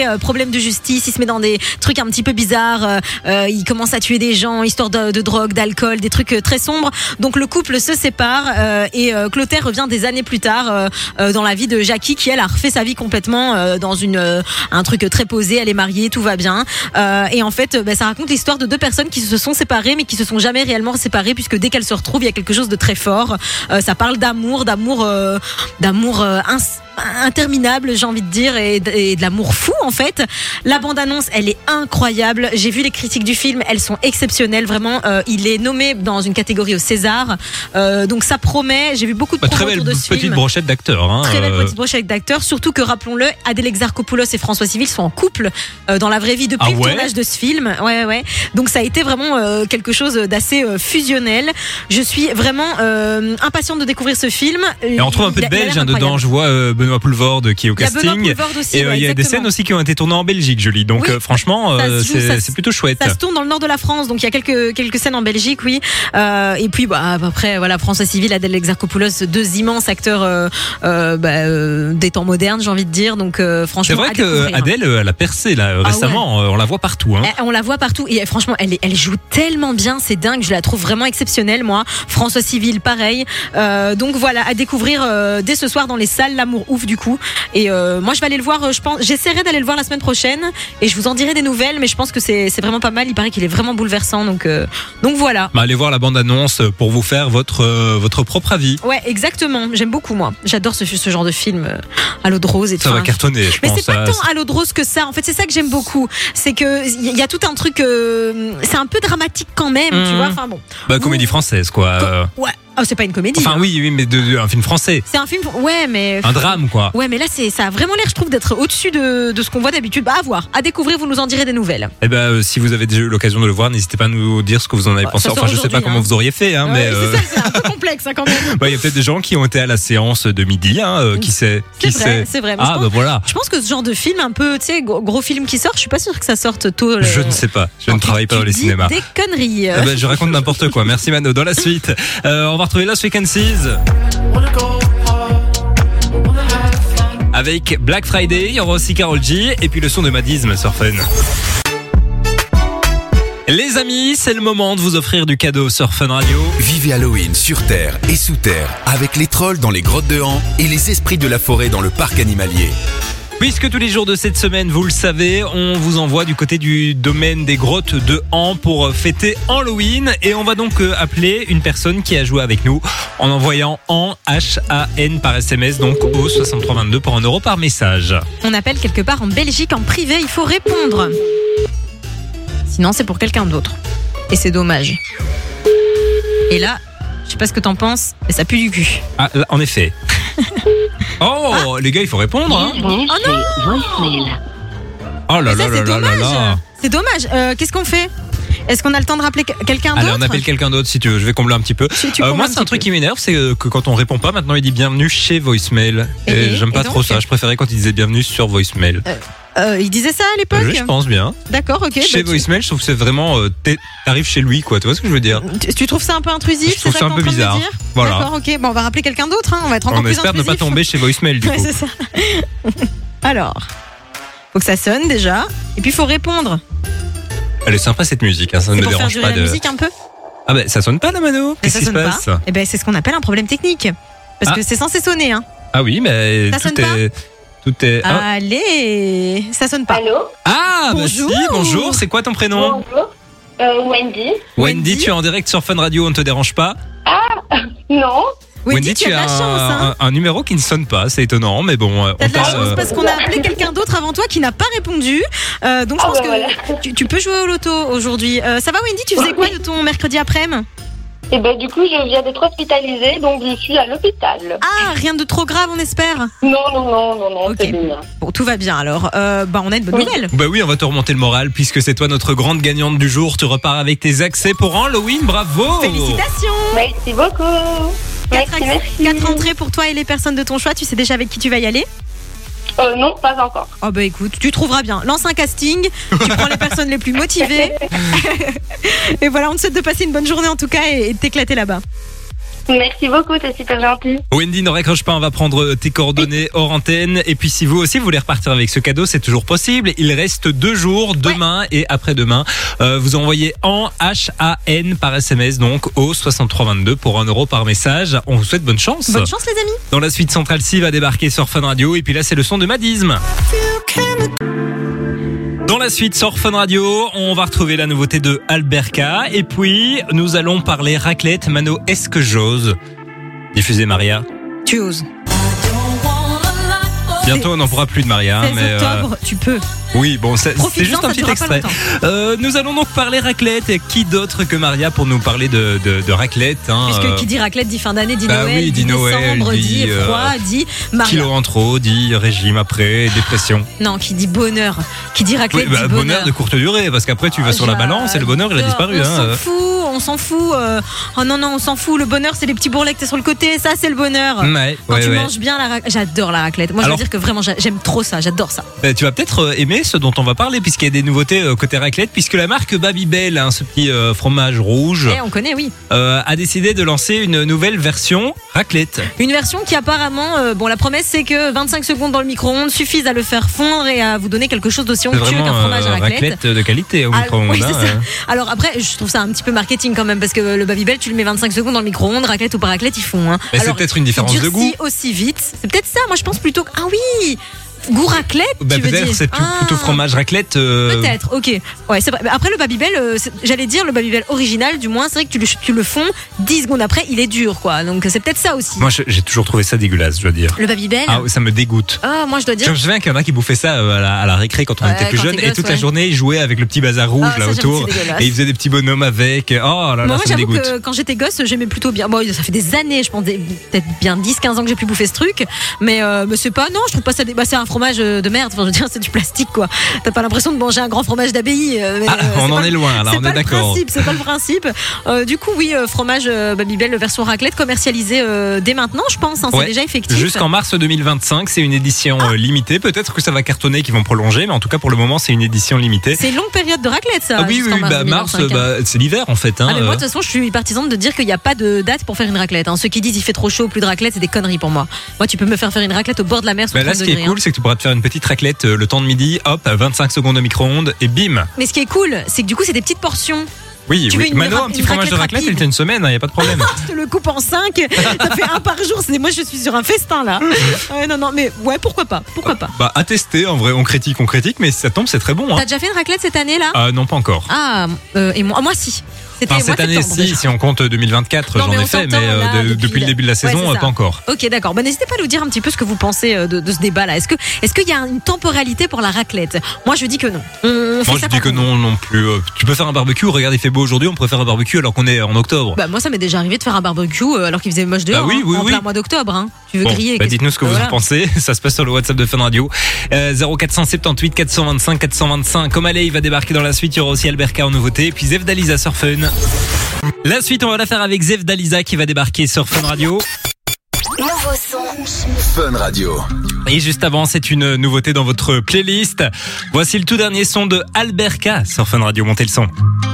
Speaker 2: euh, problème de justice, il se met dans des trucs un petit peu bizarres, euh, euh, il commence à tuer des gens, histoire de, de drogue, d'alcool, des trucs euh, très sombres. Donc le couple se sépare euh, et euh, Clotaire revient des années plus tard euh, euh, dans la vie de Jackie qui elle a refait sa vie complètement euh, dans une euh, un truc très posé, elle est mariée, tout va bien. Euh, et en fait, euh, bah, ça raconte l'histoire de deux personnes qui se sont séparées mais qui se sont jamais réellement séparées puisque dès qu'elles se retrouvent, il y a quelque chose de très fort. Euh, ça parle d'amour, d'amour, euh, d'amour euh, ins- interminable, j'ai envie de dire, et de, et de l'amour fou en fait. La bande-annonce, elle est incroyable. J'ai vu les critiques du film, elles sont exceptionnelles. Vraiment, euh, il est nommé dans une catégorie au César, euh, donc ça promet. J'ai vu beaucoup de
Speaker 1: Bah, très
Speaker 2: promos
Speaker 1: belle
Speaker 2: autour de ce
Speaker 1: petite
Speaker 2: film.
Speaker 1: brochette d'acteurs. Hein,
Speaker 2: Très belle
Speaker 1: euh,
Speaker 2: petite brochette d'acteurs, surtout que rappelons-le, Adèle Exarchopoulos et François Civil sont en couple euh, dans la vraie vie depuis
Speaker 1: Ah
Speaker 2: le
Speaker 1: ouais
Speaker 2: tournage de ce film. Ouais, ouais. Donc ça a été vraiment euh, quelque chose d'assez euh, fusionnel. Je suis vraiment euh, impatiente de découvrir ce film.
Speaker 1: Et on trouve un peu
Speaker 2: Il a-
Speaker 1: de
Speaker 2: il a
Speaker 1: belge
Speaker 2: l'air
Speaker 1: hein, dedans.
Speaker 2: incroyable.
Speaker 1: Je vois euh, Benoît Poulvorde qui est au
Speaker 2: Il y a Benoît
Speaker 1: casting.
Speaker 2: Poulvorde aussi,
Speaker 1: Et euh,
Speaker 2: ouais,
Speaker 1: il y a des
Speaker 2: exactement.
Speaker 1: scènes aussi qui ont été tournées en Belgique, je lis. Donc
Speaker 2: Oui.
Speaker 1: euh, franchement,
Speaker 2: Ça
Speaker 1: euh,
Speaker 2: se joue, ça
Speaker 1: c'est,
Speaker 2: se-
Speaker 1: c'est plutôt chouette.
Speaker 2: Ça se tourne dans le nord de la France, donc il y a quelques quelques scènes en Belgique, oui. Euh, et puis bah après voilà, François Civil, Adèle Exarchopoulos, deux immenses acteurs euh, euh, bah, euh, des temps modernes, j'ai envie de dire. Donc euh, franchement,
Speaker 1: C'est vrai
Speaker 2: à
Speaker 1: que
Speaker 2: découvrir.
Speaker 1: Adèle, euh, elle a percé là
Speaker 2: Ah
Speaker 1: récemment. Euh, On la voit partout. Hein.
Speaker 2: Eh, On la voit partout et eh, franchement, elle, est- elle joue tellement bien, c'est dingue. Je la trouve vraiment exceptionnelle, moi. François Civil, pareil. Euh, donc voilà, à découvrir euh, dès ce soir dans les salles. L'amour ouf du coup. Et euh, moi, je vais aller le voir. euh, Je pense, j'essaierai d'aller le voir la semaine prochaine et je vous en dirai des nouvelles. Mais je pense que c'est c'est vraiment pas mal. Il paraît qu'il est vraiment bouleversant. Donc euh, donc voilà.
Speaker 1: Bah, allez voir la bande-annonce pour vous faire votre euh, votre propre avis.
Speaker 2: Ouais, exactement. J'aime beaucoup moi. J'adore ce, ce genre de film euh, à l'eau de rose et tout
Speaker 1: Ça va
Speaker 2: ça.
Speaker 1: cartonner, je
Speaker 2: Mais
Speaker 1: pense.
Speaker 2: c'est pas
Speaker 1: ça.
Speaker 2: tant à l'eau de rose que ça. En fait, c'est ça que j'aime beaucoup. C'est que il y a tout un truc. euh, c'est un peu dramatique quand même, tu
Speaker 1: Mhm.
Speaker 2: vois. Enfin bon.
Speaker 1: Bah, comédie française, quoi.
Speaker 2: Co-
Speaker 1: Euh,
Speaker 2: Ouais. Oh, c'est pas une comédie.
Speaker 1: Enfin,
Speaker 2: hein.
Speaker 1: oui, oui, mais de, de- un film français.
Speaker 2: C'est un film. Ouais, mais.
Speaker 1: Un drame, quoi.
Speaker 2: Ouais, mais là, c'est ça a vraiment l'air, je trouve, d'être au-dessus de, de ce qu'on voit d'habitude. Bah, à voir, à découvrir. Vous nous en direz des nouvelles.
Speaker 1: Eh ben, euh, si vous avez déjà eu l'occasion de le voir, n'hésitez pas à nous dire ce que vous en avez
Speaker 2: Ouais,
Speaker 1: pensé.
Speaker 2: ça sort
Speaker 1: Enfin, je sais pas
Speaker 2: aujourd'hui,
Speaker 1: comment
Speaker 2: hein.
Speaker 1: vous auriez fait, hein, mais
Speaker 2: Ouais,
Speaker 1: euh,
Speaker 2: c'est ça, c'est un peu complexe, hein, quand même.
Speaker 1: bah, il y a peut-être des gens qui ont été à la séance de midi, hein, euh, qui sait,
Speaker 2: C'est
Speaker 1: qui
Speaker 2: vrai,
Speaker 1: sait.
Speaker 2: c'est vrai. Mais
Speaker 1: Ah,
Speaker 2: je,
Speaker 1: bah
Speaker 2: pense,
Speaker 1: voilà.
Speaker 2: je pense que ce genre de film, un peu, tu sais, gros, gros film qui sort, je suis pas sûre que ça sorte tôt. le-
Speaker 1: Je ne sais pas. Je
Speaker 2: Non,
Speaker 1: ne travaille pas
Speaker 2: tu
Speaker 1: dans les
Speaker 2: dis
Speaker 1: cinémas.
Speaker 2: Des conneries.
Speaker 1: Eh ben, je raconte n'importe quoi. Merci Mano. Dans la suite, euh, on va retrouver Last Frequencies avec Black Friday. Il y aura aussi Karol G et puis le son de Madisme sur Fun. Les amis, c'est le moment de vous offrir du cadeau sur Fun Radio.
Speaker 4: Vivez Halloween sur Terre et sous terre avec les trolls dans les grottes de Han et les esprits de la forêt dans le parc animalier.
Speaker 1: Puisque tous les jours de cette semaine, vous le savez, on vous envoie du côté du domaine des grottes de Han pour fêter Halloween. Et on va donc appeler une personne qui a joué avec nous en envoyant Han, H A N par S M S, donc au soixante-trois vingt-deux pour un euro par message.
Speaker 2: On appelle quelque part en Belgique en privé, il faut répondre. Sinon, c'est pour quelqu'un d'autre. Et c'est dommage. Et là, je sais pas ce que t'en penses, mais ça pue du cul.
Speaker 1: Ah, là, en effet. Oh, les gars, il faut répondre. Hein.
Speaker 2: Oh non,
Speaker 1: Oh là
Speaker 2: mais ça,
Speaker 1: là là
Speaker 2: c'est
Speaker 1: là là
Speaker 2: dommage.
Speaker 1: là.
Speaker 2: C'est dommage. Euh, Qu'est-ce qu'on fait? Est-ce qu'on a le temps de rappeler que- quelqu'un d'autre?
Speaker 1: Allez, on appelle quelqu'un d'autre si tu veux. Je vais combler un petit peu.
Speaker 2: Tu- tu
Speaker 1: Euh,
Speaker 2: combles
Speaker 1: moi,
Speaker 2: un
Speaker 1: c'est un
Speaker 2: petit
Speaker 1: truc
Speaker 2: peu.
Speaker 1: qui m'énerve, c'est euh, que quand on répond pas, maintenant il dit bienvenue chez Voicemail. Et,
Speaker 2: Et-
Speaker 1: j'aime pas
Speaker 2: et
Speaker 1: trop
Speaker 2: donc
Speaker 1: ça. Je préférais quand il disait bienvenue sur Voicemail.
Speaker 2: Euh, il disait ça à l'époque?
Speaker 1: Euh, je pense bien.
Speaker 2: D'accord, ok.
Speaker 1: Chez
Speaker 2: bah, tu-
Speaker 1: Voicemail, je trouve que c'est vraiment. euh, t'es- T'arrives chez lui, quoi. Tu vois ce que je veux dire?
Speaker 2: tu, tu trouves ça un peu intrusif?
Speaker 1: Je trouve
Speaker 2: c'est
Speaker 1: ça un
Speaker 2: que
Speaker 1: peu
Speaker 2: t'es en train de me
Speaker 1: bizarre.
Speaker 2: dire
Speaker 1: Voilà.
Speaker 2: D'accord, ok. Bon, on va rappeler quelqu'un d'autre. Hein. On va être encore
Speaker 1: On
Speaker 2: plus
Speaker 1: espère ne pas
Speaker 2: intrusif.
Speaker 1: tomber chez Voicemail, du
Speaker 2: Ouais,
Speaker 1: coup.
Speaker 2: c'est ça. Alors, faut que ça sonne déjà. Et puis, il faut répondre.
Speaker 1: Elle est sympa cette musique, hein, ça ne
Speaker 2: C'est
Speaker 1: me
Speaker 2: pour faire
Speaker 1: dérange
Speaker 2: durer
Speaker 1: pas
Speaker 2: la
Speaker 1: de.
Speaker 2: musique un peu.
Speaker 1: Ah bah ça sonne pas là, Mano.
Speaker 2: Mais
Speaker 1: Qu'est-ce
Speaker 2: ça
Speaker 1: qui se
Speaker 2: sonne
Speaker 1: passe?
Speaker 2: pas. Et ben, c'est ce qu'on appelle un problème technique. Parce
Speaker 1: Ah.
Speaker 2: que c'est censé sonner, hein.
Speaker 1: Ah oui, mais
Speaker 2: Ça
Speaker 1: tout
Speaker 2: sonne pas
Speaker 1: est. Tout est. Ah,
Speaker 2: Allez, ça sonne pas.
Speaker 7: Allô?
Speaker 1: ah bah
Speaker 2: Bonjour.
Speaker 1: si, bonjour. C'est quoi ton prénom?
Speaker 7: Bonjour. Euh, Wendy?
Speaker 1: Wendy,
Speaker 2: Wendy.
Speaker 1: tu es en direct sur Fun Radio, on ne te dérange pas?
Speaker 7: Non?
Speaker 2: Wendy, tu as de la
Speaker 1: as
Speaker 2: chance, hein.
Speaker 1: un, un numéro qui ne sonne pas, c'est étonnant, mais bon. euh,
Speaker 2: T'as
Speaker 1: on
Speaker 2: de la
Speaker 1: t'a,
Speaker 2: chance
Speaker 1: euh,
Speaker 2: parce qu'on a appelé quelqu'un d'autre avant toi qui n'a pas répondu. Euh, donc je
Speaker 7: Ah
Speaker 2: pense
Speaker 7: bah
Speaker 2: que
Speaker 7: voilà.
Speaker 2: tu, tu peux jouer au loto aujourd'hui. Euh, ça va Wendy, tu faisais quoi de ton mercredi après-midi?
Speaker 7: Et ben du coup, je viens d'être hospitalisée, donc je suis à l'hôpital.
Speaker 2: Ah, rien de trop grave on espère.
Speaker 7: Non, non, non, non, non,
Speaker 2: Ok.
Speaker 7: c'est bien.
Speaker 2: Bon, tout va bien alors. Euh, bah on a une bonne
Speaker 7: Oui.
Speaker 2: nouvelle.
Speaker 1: Bah oui, on va te remonter le moral puisque c'est toi notre grande gagnante du jour. Tu repars avec tes accès pour Halloween, bravo!
Speaker 2: Félicitations.
Speaker 7: Merci beaucoup.
Speaker 2: Quatre,
Speaker 7: Merci,
Speaker 2: accès-
Speaker 7: merci.
Speaker 2: quatre entrées pour toi et les personnes de ton choix. Tu sais déjà avec qui tu vas y aller?
Speaker 7: Euh, non, pas encore.
Speaker 2: Oh bah écoute, tu trouveras bien. Lance un casting, tu prends les personnes les plus motivées. Et voilà, on te souhaite de passer une bonne journée en tout cas et, et de t'éclater là-bas.
Speaker 7: Merci beaucoup, c'est super gentil.
Speaker 1: Wendy, ne raccroche pas, on va prendre tes coordonnées hors antenne. Et puis si vous aussi vous voulez repartir avec ce cadeau, c'est toujours possible. Il reste deux jours, demain ouais. et après-demain. Euh, vous envoyez en H A N par S M S, donc au soixante-trois vingt-deux pour un euro par message. On vous souhaite bonne chance.
Speaker 2: Bonne chance les amis.
Speaker 1: Dans la suite, Central C va débarquer sur Fun Radio. Et puis là, c'est le son de Madisme. Dans la suite sur Fun Radio, on va retrouver la nouveauté de Alberca. Et puis, nous allons parler raclette. Mano, est-ce que j'ose diffuser Maria?
Speaker 2: Tu oses.
Speaker 1: Bientôt, on n'en pourra plus de Maria.
Speaker 2: seize
Speaker 1: mais
Speaker 2: octobre, euh... tu peux.
Speaker 1: Oui, bon, c'est, c'est juste un petit extrait. Euh, nous allons donc parler raclette. Et qui d'autre que Maria pour nous parler de, de, de raclette hein,
Speaker 2: Puisque
Speaker 1: euh...
Speaker 2: qui dit raclette dit fin d'année, dit
Speaker 1: bah
Speaker 2: Noël,
Speaker 1: oui, dit,
Speaker 2: dit
Speaker 1: Noël,
Speaker 2: décembre,
Speaker 1: dit,
Speaker 2: dit froid,
Speaker 1: euh,
Speaker 2: dit Maria.
Speaker 1: Kilo en trop, dit régime après, dépression.
Speaker 2: Non, qui dit bonheur. Qui dit raclette,
Speaker 1: oui, bah,
Speaker 2: dit bonheur.
Speaker 1: Bonheur de courte durée, parce qu'après tu vas
Speaker 2: ah,
Speaker 1: sur la balance et le bonheur il a disparu.
Speaker 2: On
Speaker 1: hein.
Speaker 2: s'en fout, on s'en fout. Euh... Oh non, non, on s'en fout. Le bonheur, c'est les petits bourrelets que t'as sur le côté. Ça, c'est le bonheur.
Speaker 1: Ouais,
Speaker 2: Quand
Speaker 1: ouais,
Speaker 2: tu
Speaker 1: ouais.
Speaker 2: manges bien la raclette. J'adore la raclette. Moi,
Speaker 1: Alors,
Speaker 2: je veux dire que vraiment, j'aime trop ça. J'adore ça.
Speaker 1: Bah, tu vas peut-être aimer ce dont on va parler, puisqu'il y a des nouveautés euh, côté raclette, puisque la marque Babybel, hein, ce petit euh, fromage rouge,
Speaker 2: eh, on connaît, oui,
Speaker 1: euh, a décidé de lancer une nouvelle version raclette.
Speaker 2: Une version qui apparemment, euh, bon, la promesse c'est que vingt-cinq secondes dans le micro-ondes suffisent à le faire fondre et à vous donner quelque chose d'aussi onctueux
Speaker 1: vraiment,
Speaker 2: qu'un fromage à
Speaker 1: euh,
Speaker 2: raclette.
Speaker 1: raclette de qualité au
Speaker 2: Ah,
Speaker 1: micro-ondes.
Speaker 2: oui, c'est
Speaker 1: hein,
Speaker 2: ça.
Speaker 1: euh.
Speaker 2: Alors après, je trouve ça un petit peu marketing quand même parce que le Babybel, tu le mets vingt-cinq secondes dans le micro-ondes, raclette ou pas raclette, ils font. Hein.
Speaker 1: Mais c'est
Speaker 2: Alors,
Speaker 1: peut-être une différence
Speaker 2: il
Speaker 1: de goût.
Speaker 2: durcit aussi vite. C'est peut-être ça. Moi, je pense plutôt que ah oui. Goût raclette,
Speaker 1: Bah,
Speaker 2: tu veux
Speaker 1: peut-être
Speaker 2: dire
Speaker 1: c'est plus,
Speaker 2: ah,
Speaker 1: plutôt fromage raclette. Euh...
Speaker 2: Peut-être, ok. Ouais, c'est vrai. Mais après le Babybel, euh, j'allais dire le Babybel original, du moins, c'est vrai que tu le, tu le fonds dix secondes après, il est dur, quoi. Donc c'est peut-être ça aussi.
Speaker 1: Moi, j'ai toujours trouvé ça dégueulasse, je dois dire.
Speaker 2: Le Babybel.
Speaker 1: Ah, ça me dégoûte.
Speaker 2: Ah, moi je dois dire.
Speaker 1: Je me souviens qu'il y en a qui bouffaient ça à la, à la récré quand on
Speaker 2: Ouais,
Speaker 1: était plus
Speaker 2: quand
Speaker 1: jeune,
Speaker 2: t'es
Speaker 1: et
Speaker 2: gosse,
Speaker 1: toute
Speaker 2: ouais.
Speaker 1: la journée ils jouaient avec le petit bazar rouge
Speaker 2: Ah,
Speaker 1: là
Speaker 2: ça, j'avoue
Speaker 1: autour,
Speaker 2: que c'est dégueulasse.
Speaker 1: et ils faisaient des petits bonhommes avec. Oh là là,
Speaker 2: Moi,
Speaker 1: ça me
Speaker 2: j'avoue
Speaker 1: dégoûte.
Speaker 2: que quand j'étais gosse, j'aimais plutôt bien. Bon, ça fait des années, je pense, des- peut-être bien dix quinze ans que j'ai plus bouffé ce truc. Mais, euh, mais c'est pas, non, je trouve pas ça. dé- Bah, c'est un fromage euh, de merde. Enfin, je veux dire, c'est du plastique, quoi. T'as pas l'impression de manger un grand fromage d'abbaye. euh, mais,
Speaker 1: Ah,
Speaker 2: euh,
Speaker 1: on
Speaker 2: c'est
Speaker 1: en
Speaker 2: pas-
Speaker 1: est loin, là,
Speaker 2: c'est
Speaker 1: on
Speaker 2: pas
Speaker 1: est
Speaker 2: le
Speaker 1: d'accord.
Speaker 2: principe, c'est pas le principe. Euh, du coup, oui, euh, fromage euh, Babybel version raclette commercialisé euh, dès maintenant, je pense. Hein,
Speaker 1: Ouais.
Speaker 2: C'est déjà effectif.
Speaker 1: Jusqu'en mars deux mille vingt-cinq, c'est une édition
Speaker 2: Ah.
Speaker 1: euh, limitée. Peut-être que ça va cartonner, qu'ils vont prolonger, mais en tout cas pour le moment, c'est une édition limitée.
Speaker 2: C'est une longue période de raclette, ça.
Speaker 1: Ah oui,
Speaker 2: jusqu'en
Speaker 1: oui, bah, mars,
Speaker 2: deux mille vingt-cinq, hein.
Speaker 1: bah, c'est l'hiver en fait. Hein,
Speaker 2: Ah mais moi
Speaker 1: euh.
Speaker 2: de toute façon je suis partisane de dire qu'il n'y a pas de date pour faire une raclette. Hein. Ceux qui disent il fait trop chaud, plus de raclette, c'est des conneries pour moi. Moi tu peux me faire faire une raclette au bord de la mer sous
Speaker 1: Bah, là,
Speaker 2: trente
Speaker 1: ce qui est
Speaker 2: degrés.
Speaker 1: cool, c'est que tu pourras te faire une petite raclette euh, le temps de midi, hop, vingt-cinq secondes au micro-ondes et bim.
Speaker 2: hein. Mais ce qui est cool, c'est que du coup c'est des petites portions.
Speaker 1: Oui,
Speaker 2: Tu veux
Speaker 1: oui.
Speaker 2: une
Speaker 1: Mano,
Speaker 2: ra-
Speaker 1: un petit
Speaker 2: une
Speaker 1: fromage de
Speaker 2: raclette
Speaker 1: raclette, il
Speaker 2: rapide.
Speaker 1: tient une semaine, il n'y a pas de problème.
Speaker 2: Je te le coupe en cinq, ça fait un par jour. C'est moi je suis sur un festin là. Ouais, non non mais ouais pourquoi pas, pourquoi pas.
Speaker 1: Bah, à tester, en vrai, on critique, on critique, mais si ça tombe, c'est très bon. Hein.
Speaker 2: T'as déjà fait une raclette cette année là?
Speaker 1: Ah, non, pas encore.
Speaker 2: Ah euh, et moi, moi si. C'était
Speaker 1: Enfin,
Speaker 2: au mois
Speaker 1: cette
Speaker 2: de
Speaker 1: année,
Speaker 2: septembre,
Speaker 1: si,
Speaker 2: déjà.
Speaker 1: si on compte deux mille vingt-quatre,
Speaker 2: Non,
Speaker 1: j'en
Speaker 2: mais
Speaker 1: ai
Speaker 2: on
Speaker 1: fait, mais
Speaker 2: s'entend,
Speaker 1: euh,
Speaker 2: là,
Speaker 1: de-
Speaker 2: depuis
Speaker 1: depuis le
Speaker 2: le-
Speaker 1: début de la
Speaker 2: Ouais,
Speaker 1: saison,
Speaker 2: c'est
Speaker 1: euh,
Speaker 2: ça.
Speaker 1: pas encore.
Speaker 2: Ok, d'accord. Bah, n'hésitez pas à nous dire un petit peu ce que vous pensez euh, de, de ce débat-là. Est-ce que, est-ce qu'il y a une temporalité pour la raclette? Moi, je dis que non. On, on fait
Speaker 1: Moi,
Speaker 2: ça
Speaker 1: je dis
Speaker 2: quand
Speaker 1: que
Speaker 2: on veut.
Speaker 1: non, non plus. Euh, Tu peux faire un barbecue, regarde, il fait beau aujourd'hui, on pourrait faire un barbecue alors qu'on est en octobre.
Speaker 2: Bah, moi, ça m'est déjà arrivé de faire un barbecue euh, alors qu'il faisait moche dehors.
Speaker 1: Ah oui,
Speaker 2: hein,
Speaker 1: oui,
Speaker 2: en
Speaker 1: oui.
Speaker 2: plein mois d'octobre. Hein. Tu veux
Speaker 1: Bon,
Speaker 2: griller?
Speaker 1: bah,
Speaker 2: qu'est-ce-
Speaker 1: dites-nous ce que vous
Speaker 2: Voilà.
Speaker 1: en pensez. Ça se passe sur le WhatsApp de Fun Radio. Euh, zéro quatre cent soixante-dix-huit quatre cent vingt-cinq quatre cent vingt-cinq. Comme allez, il va débarquer dans la suite. Il y aura aussi Alberca en nouveauté. Et puis Zef Dalisa sur Fun. La suite, on va la faire avec Zef Dalisa qui va débarquer sur Fun Radio.
Speaker 3: Nouveau son.
Speaker 4: Fun Radio.
Speaker 1: Et juste avant, c'est une nouveauté dans votre playlist. Voici le tout dernier son de Alberca sur Fun Radio. Montez le son.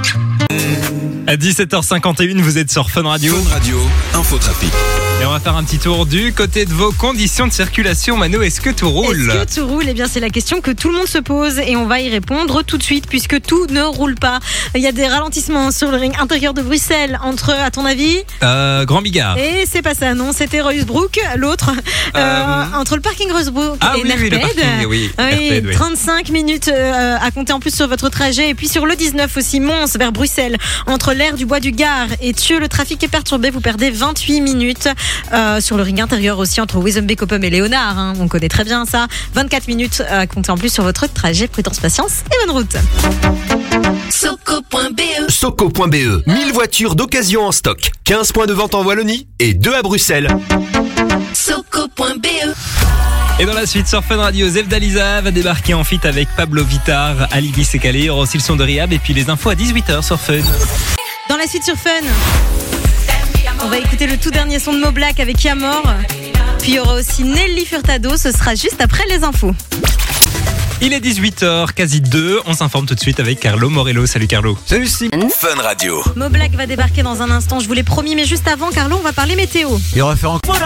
Speaker 1: À dix-sept heures cinquante et une, vous êtes sur Fun Radio.
Speaker 4: Fun Radio, infotrafic.
Speaker 1: Et on va faire un petit tour du côté de vos conditions de circulation. Mano, est-ce que tout roule?
Speaker 2: Est-ce que tout roule? Eh bien, c'est la question que tout le monde se pose et on va y répondre tout de suite puisque tout ne roule pas. Il y a des ralentissements sur le ring intérieur de Bruxelles entre, à ton avis?
Speaker 1: euh, Grand Bigard.
Speaker 2: Et c'est pas ça, non, c'était Reusbrook, l'autre, euh,
Speaker 1: Euh,
Speaker 2: entre le parking Reusbrook
Speaker 1: Ah
Speaker 2: et
Speaker 1: oui, oui, le
Speaker 2: Nerped.
Speaker 1: parking, oui.
Speaker 2: Oui,
Speaker 1: Nerped, oui.
Speaker 2: trente-cinq minutes euh, à compter en plus sur votre trajet. Et puis sur le dix-neuf aussi, Mons vers Bruxelles, entre l'aire du Bois du Gard et Thieu, le trafic est perturbé. Vous perdez vingt-huit minutes. Euh, sur le ring intérieur aussi, entre Wezenbeek, Oppum et Léonard. Hein, on connaît très bien ça. vingt-quatre minutes à compter en plus sur votre trajet. Prudence, patience et bonne route.
Speaker 3: Soco.be
Speaker 8: Soco.be, mille voitures d'occasion en stock, quinze points de vente en Wallonie et deux à Bruxelles.
Speaker 3: Soco.be
Speaker 1: Et dans la suite sur Fun Radio, Zef Dalisa va débarquer en feat avec Pablo Vittar, Alibi Sekali. Il y aura aussi le son de Rihab et puis les infos à dix-huit heures sur Fun.
Speaker 2: Dans la suite sur Fun, on va écouter le tout dernier son de Mo Black avec Yamor. Puis il y aura aussi Nelly Furtado. Ce sera juste après les infos.
Speaker 1: Il est dix-huit heures, quasi deux. On s'informe tout de suite avec Carlo Morello. Salut Carlo.
Speaker 8: Salut Simon.
Speaker 4: Fun Radio.
Speaker 2: Moblack va débarquer dans un instant, je vous l'ai promis, mais juste avant, Carlo, on va parler météo.
Speaker 8: Et on va faire encore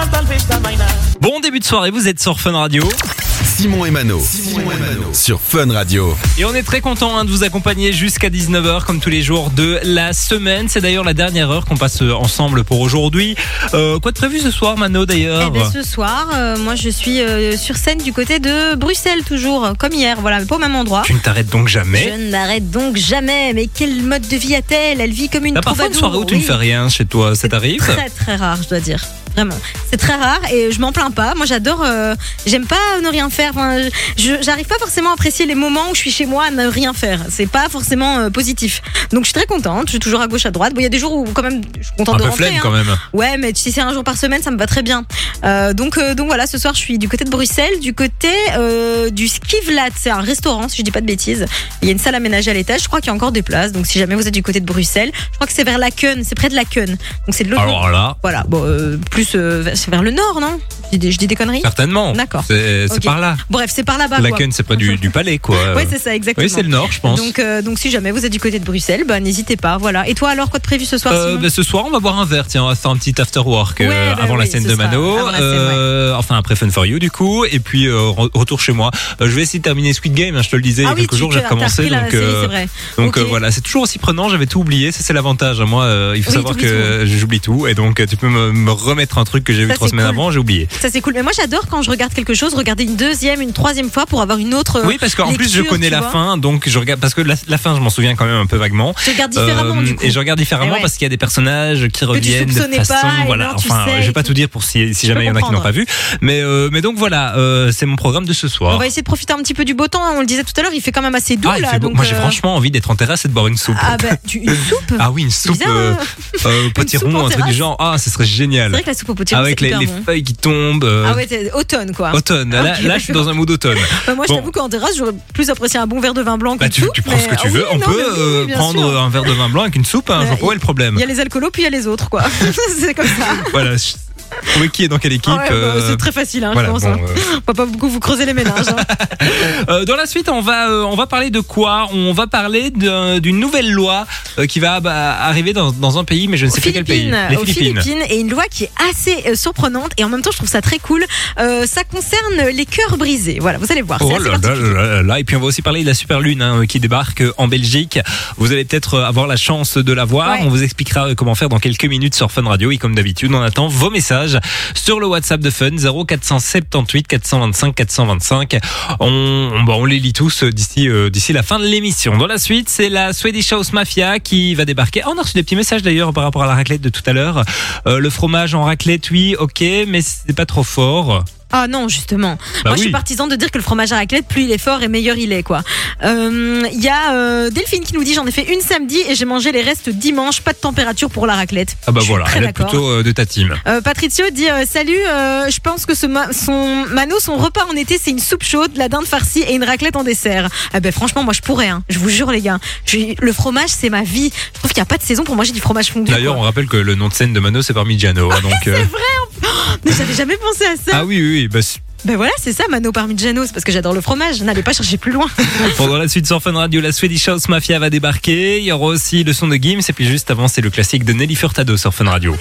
Speaker 1: Bon début de soirée, vous êtes sur Fun Radio.
Speaker 4: Simon et Mano. Simon et Mano. Sur Fun Radio.
Speaker 1: Et on est très content hein, de vous accompagner jusqu'à dix-neuf heures comme tous les jours de la semaine. C'est d'ailleurs la dernière heure qu'on passe ensemble pour aujourd'hui. Euh, quoi de prévu ce soir, Mano, d'ailleurs?
Speaker 2: Eh ben, ce soir, euh, moi je suis euh, sur scène du côté de Bruxelles toujours, comme hier, voilà, mais pas au même endroit.
Speaker 1: Tu ne t'arrêtes donc jamais?
Speaker 2: Je ne m'arrête donc jamais. Mais quel mode de vie a-t-elle? Elle vit comme une
Speaker 1: T'as parfois une
Speaker 2: troubadour.
Speaker 1: soirée où tu
Speaker 2: Oui.
Speaker 1: ne fais rien chez toi, ça t'arrive?
Speaker 2: Très très rare, je dois dire. Vraiment, c'est très rare et je m'en plains pas. Moi, j'adore. Euh, j'aime pas ne rien faire. Enfin, je, j'arrive pas forcément à apprécier les moments où je suis chez moi à ne rien faire. C'est pas forcément euh, positif. Donc, je suis très contente. Je suis toujours à gauche, à droite. Bon, il y a des jours où quand même, je suis contente
Speaker 1: Un
Speaker 2: de
Speaker 1: peu
Speaker 2: rentrer.
Speaker 1: flemme
Speaker 2: hein.
Speaker 1: quand même.
Speaker 2: Ouais, mais si c'est un jour par semaine, ça me va très bien. Euh, donc, euh, donc voilà, ce soir, je suis du côté de Bruxelles, du côté euh, du Skivlat. C'est un restaurant, si je dis pas de bêtises. Il y a une salle aménagée à l'étage. Je crois qu'il y a encore des places. Donc, si jamais vous êtes du côté de Bruxelles, je crois que c'est vers Laken. C'est près de Laken. Donc, c'est de l'autre.
Speaker 1: Alors là,
Speaker 2: Voilà, bon, euh, plus euh, vers- c'est vers le nord, non? Je dis des, je dis des conneries.
Speaker 1: certainement.
Speaker 2: D'accord.
Speaker 1: C'est c'est
Speaker 2: Ok.
Speaker 1: par là.
Speaker 2: Bref, c'est par là-bas.
Speaker 1: La
Speaker 2: quoi.
Speaker 1: Ken, c'est pas du, du palais, quoi.
Speaker 2: Ouais, c'est ça, exactement.
Speaker 1: Oui, c'est le nord, je pense.
Speaker 2: Donc, euh, donc, si jamais vous êtes du côté de Bruxelles, bah, n'hésitez pas. Voilà. Et toi, alors, quoi de prévu ce soir,
Speaker 1: Euh,
Speaker 2: Simon
Speaker 1: bah, ce soir, on va boire un verre. Tiens, on va faire un petit after work euh,
Speaker 2: Ouais, bah
Speaker 1: avant la
Speaker 2: oui,
Speaker 1: scène
Speaker 2: ce
Speaker 1: de
Speaker 2: sera
Speaker 1: Mano.
Speaker 2: avant la scène,
Speaker 1: Euh, Enfin, après Fun for You, du coup. Et puis, euh, re- retour chez moi. Euh, je vais essayer de terminer Squid Game. Hein, je te le disais, il y
Speaker 2: Ah
Speaker 1: a
Speaker 2: oui,
Speaker 1: quelques
Speaker 2: tu-
Speaker 1: jours,
Speaker 2: tu
Speaker 1: j'ai
Speaker 2: as-
Speaker 1: recommencé.
Speaker 2: t'as repris la
Speaker 1: Donc,
Speaker 2: série,
Speaker 1: euh,
Speaker 2: c'est vrai.
Speaker 1: donc
Speaker 2: Ok.
Speaker 1: euh, voilà, c'est toujours aussi prenant. J'avais tout oublié. Ça, c'est l'avantage. Moi, euh, il faut
Speaker 2: Oui,
Speaker 1: savoir
Speaker 2: t'oublies
Speaker 1: que j'oublie tout. Et donc, tu peux me, me remettre un truc que j'ai vu
Speaker 2: Ça,
Speaker 1: trois
Speaker 2: c'est
Speaker 1: semaines
Speaker 2: cool.
Speaker 1: avant. J'ai oublié.
Speaker 2: Ça, c'est cool. Mais moi, j'adore quand je regarde quelque chose, regarder une deuxième, une troisième fois pour avoir une autre.
Speaker 1: Oui, parce qu'en plus, je
Speaker 2: lecture,
Speaker 1: connais
Speaker 2: tu
Speaker 1: la
Speaker 2: vois.
Speaker 1: fin. Donc, je regarde, parce que la, la fin, je m'en souviens quand même un peu vaguement.
Speaker 2: Je regarde différemment,
Speaker 1: Euh,
Speaker 2: du coup.
Speaker 1: Et je regarde différemment
Speaker 2: Eh ouais.
Speaker 1: parce qu'il y a des personnages qui reviennent de
Speaker 2: soupçonnais
Speaker 1: façon,
Speaker 2: pas, et
Speaker 1: voilà.
Speaker 2: non, tu
Speaker 1: Enfin,
Speaker 2: sais,
Speaker 1: je vais
Speaker 2: et
Speaker 1: pas
Speaker 2: tout.
Speaker 1: tout dire pour si, si
Speaker 2: Je
Speaker 1: jamais
Speaker 2: peux
Speaker 1: il y en a qui n'ont
Speaker 2: comprendre.
Speaker 1: pas vu. Mais, euh, mais donc voilà, euh, c'est mon programme de ce soir.
Speaker 2: On va essayer de profiter un petit peu du beau temps. On le disait tout à l'heure, il fait quand même assez doux
Speaker 1: Ah, il
Speaker 2: là.
Speaker 1: fait beau.
Speaker 2: donc,
Speaker 1: Moi, j'ai
Speaker 2: euh,
Speaker 1: franchement envie d'être en terrasse et de boire une soupe.
Speaker 2: Ah bah, tu- une soupe.
Speaker 1: Ah oui, une soupe
Speaker 2: bizarre,
Speaker 1: euh,
Speaker 2: hein.
Speaker 1: euh,
Speaker 2: soupe
Speaker 1: potiron,
Speaker 2: en
Speaker 1: un truc du
Speaker 2: terrasse.
Speaker 1: genre. Ah, ce serait
Speaker 2: C'est
Speaker 1: génial.
Speaker 2: vrai que la soupe au potiron,
Speaker 1: Avec
Speaker 2: c'est
Speaker 1: les,
Speaker 2: hyper
Speaker 1: les
Speaker 2: bon.
Speaker 1: feuilles qui tombent. euh,
Speaker 2: Ah ouais, c'est automne quoi.
Speaker 1: Automne. Là,
Speaker 2: Ok,
Speaker 1: là, je suis dans un mood automne.
Speaker 2: Bah, moi,
Speaker 1: Bon.
Speaker 2: je t'avoue qu'en terrasse, j'aurais plus apprécié un bon verre de vin blanc que
Speaker 1: Bah,
Speaker 2: une
Speaker 1: tu,
Speaker 2: soupe.
Speaker 1: tu prends ce que
Speaker 2: mais-
Speaker 1: tu
Speaker 2: ah
Speaker 1: veux.
Speaker 2: oui,
Speaker 1: On
Speaker 2: non,
Speaker 1: peut
Speaker 2: mais oui,
Speaker 1: euh,
Speaker 2: oui, bien
Speaker 1: prendre
Speaker 2: sûr.
Speaker 1: un verre de vin blanc avec une soupe. Hein, je
Speaker 2: Euh,
Speaker 1: vois pas où est le problème.
Speaker 2: Il y a les alcoolos, puis il y a les autres quoi. C'est comme ça.
Speaker 1: Voilà. je- Trouver qui est dans quelle équipe.
Speaker 2: Ah ouais, bah,
Speaker 1: euh,
Speaker 2: c'est très facile, hein,
Speaker 1: voilà,
Speaker 2: je pense.
Speaker 1: bon,
Speaker 2: hein.
Speaker 1: euh,
Speaker 2: On va pas beaucoup vous creuser les ménages. hein.
Speaker 1: Euh, dans la suite, on va euh, on va parler de quoi? On va parler d'un- d'une nouvelle loi euh, qui va bah, arriver dans, dans un pays, mais je ne sais
Speaker 2: Aux
Speaker 1: plus quel pays.
Speaker 2: Philippines,
Speaker 1: Les
Speaker 2: aux Philippines, et une loi qui est assez euh, surprenante et en même temps je trouve ça très cool. Euh, ça concerne les cœurs brisés. Voilà, vous allez voir. c'est
Speaker 1: Oh
Speaker 2: assez
Speaker 1: là là
Speaker 2: particulier.
Speaker 1: là là là. Et puis on va aussi parler de la super lune hein, qui débarque en Belgique. Vous allez peut-être avoir la chance de la voir.
Speaker 2: Ouais.
Speaker 1: On vous expliquera euh, comment faire dans quelques minutes sur Fun Radio. Et comme d'habitude, on attend vos messages sur le WhatsApp de Fun zéro quatre cent soixante-dix-huit quatre cent vingt-cinq quatre cent vingt-cinq. On, on, bah, on les lit tous euh, d'ici euh, d'ici la fin de l'émission. Dans la suite, c'est la Swedish House Mafia qui va débarquer. Oh, on a reçu des petits messages d'ailleurs par rapport à la raclette de tout à l'heure. Euh, le fromage en raclette, oui, ok, mais c'est pas trop fort.
Speaker 2: Ah non, justement.
Speaker 1: Bah
Speaker 2: Moi, je suis
Speaker 1: oui.
Speaker 2: partisan de dire que le fromage à raclette, plus il est fort et meilleur il est, quoi. Euh, Il y a euh, Delphine qui nous dit j'en ai fait une samedi et j'ai mangé les restes dimanche. Pas de température pour la raclette.
Speaker 1: Ah bah
Speaker 2: Je suis
Speaker 1: voilà,
Speaker 2: très
Speaker 1: elle est
Speaker 2: d'accord.
Speaker 1: plutôt euh, de ta team.
Speaker 2: Euh, Patricio dit euh, salut, euh, je pense que ce ma- son Mano, son repas en été, c'est une soupe chaude, la dinde farcie et une raclette en dessert. Ah ben franchement, moi je pourrais, hein. Je vous jure les gars. Je- le fromage, c'est ma vie. Je trouve qu'il n'y a pas de saison pour manger du fromage fondu.
Speaker 1: D'ailleurs, on
Speaker 2: quoi.
Speaker 1: rappelle que le nom de scène de Mano, c'est Parmigiano. hein, donc, euh,
Speaker 2: Mais j'avais jamais pensé à ça.
Speaker 1: Ah oui, oui, oui. Bah, c'est-
Speaker 2: Ben voilà, c'est ça, Mano Parmigiano. C'est parce que j'adore le fromage. N'allez pas chercher plus loin.
Speaker 1: pendant la suite sur Fun Radio, la Swedish House Mafia va débarquer. Il y aura aussi le son de Gims. Et puis juste avant, c'est le classique de Nelly Furtado sur Fun Radio.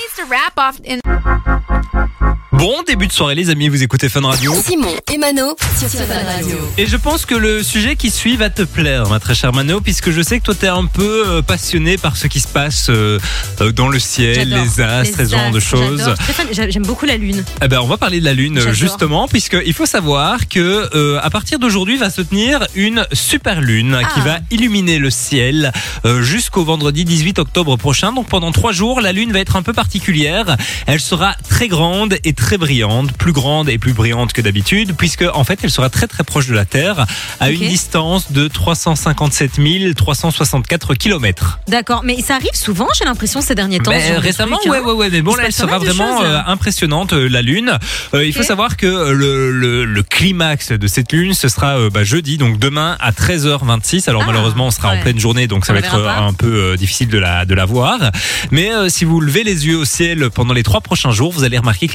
Speaker 1: Bon début de soirée les amis, vous écoutez Fun Radio.
Speaker 3: Simon et Mano sur Fun Radio.
Speaker 1: Et je pense que le sujet qui suit va te plaire, ma très chère Mano, puisque je sais que toi t'es un peu euh, passionné par ce qui se passe euh, euh, dans le ciel,
Speaker 2: J'adore.
Speaker 1: les astres,
Speaker 2: Les
Speaker 1: ce genre de
Speaker 2: astres,
Speaker 1: choses.
Speaker 2: j'adore. Je suis très fan. J'a- J'aime beaucoup la lune.
Speaker 1: Eh ben, on va parler de la Lune
Speaker 2: J'adore.
Speaker 1: justement, puisque il faut savoir que euh, à partir d'aujourd'hui va se tenir une super lune
Speaker 2: Ah.
Speaker 1: qui va illuminer le ciel euh, jusqu'au vendredi dix-huit octobre prochain. Donc pendant trois jours, la Lune va être un peu particulière. Elle sera très grande et très brillante, plus grande et plus brillante que d'habitude, puisque en fait elle sera très très proche de la Terre, à
Speaker 2: Ok.
Speaker 1: une distance de trois cent cinquante-sept mille trois cent soixante-quatre kilomètres.
Speaker 2: D'accord, mais ça arrive souvent, j'ai l'impression, ces derniers temps.
Speaker 1: Mais
Speaker 2: ce genre de
Speaker 1: récemment,
Speaker 2: truc,
Speaker 1: ouais,
Speaker 2: hein.
Speaker 1: ouais, ouais, mais bon,
Speaker 2: Il se
Speaker 1: là, elle
Speaker 2: passe pas
Speaker 1: sera
Speaker 2: mal de
Speaker 1: vraiment
Speaker 2: choses,
Speaker 1: euh,
Speaker 2: hein.
Speaker 1: impressionnante, euh, la Lune. Euh, Il faut
Speaker 2: Ok.
Speaker 1: savoir que euh, le, le, le climax de cette Lune, ce sera euh, bah, jeudi, donc demain à treize heures vingt-six. Alors
Speaker 2: Ah,
Speaker 1: malheureusement, on sera
Speaker 2: ouais.
Speaker 1: en pleine journée, donc ça
Speaker 2: On
Speaker 1: va
Speaker 2: la
Speaker 1: être
Speaker 2: verra
Speaker 1: euh,
Speaker 2: pas.
Speaker 1: un peu euh, difficile de la, de la voir. Mais euh, si vous levez les yeux au ciel pendant les trois prochains jours, vous allez remarquer que la Lune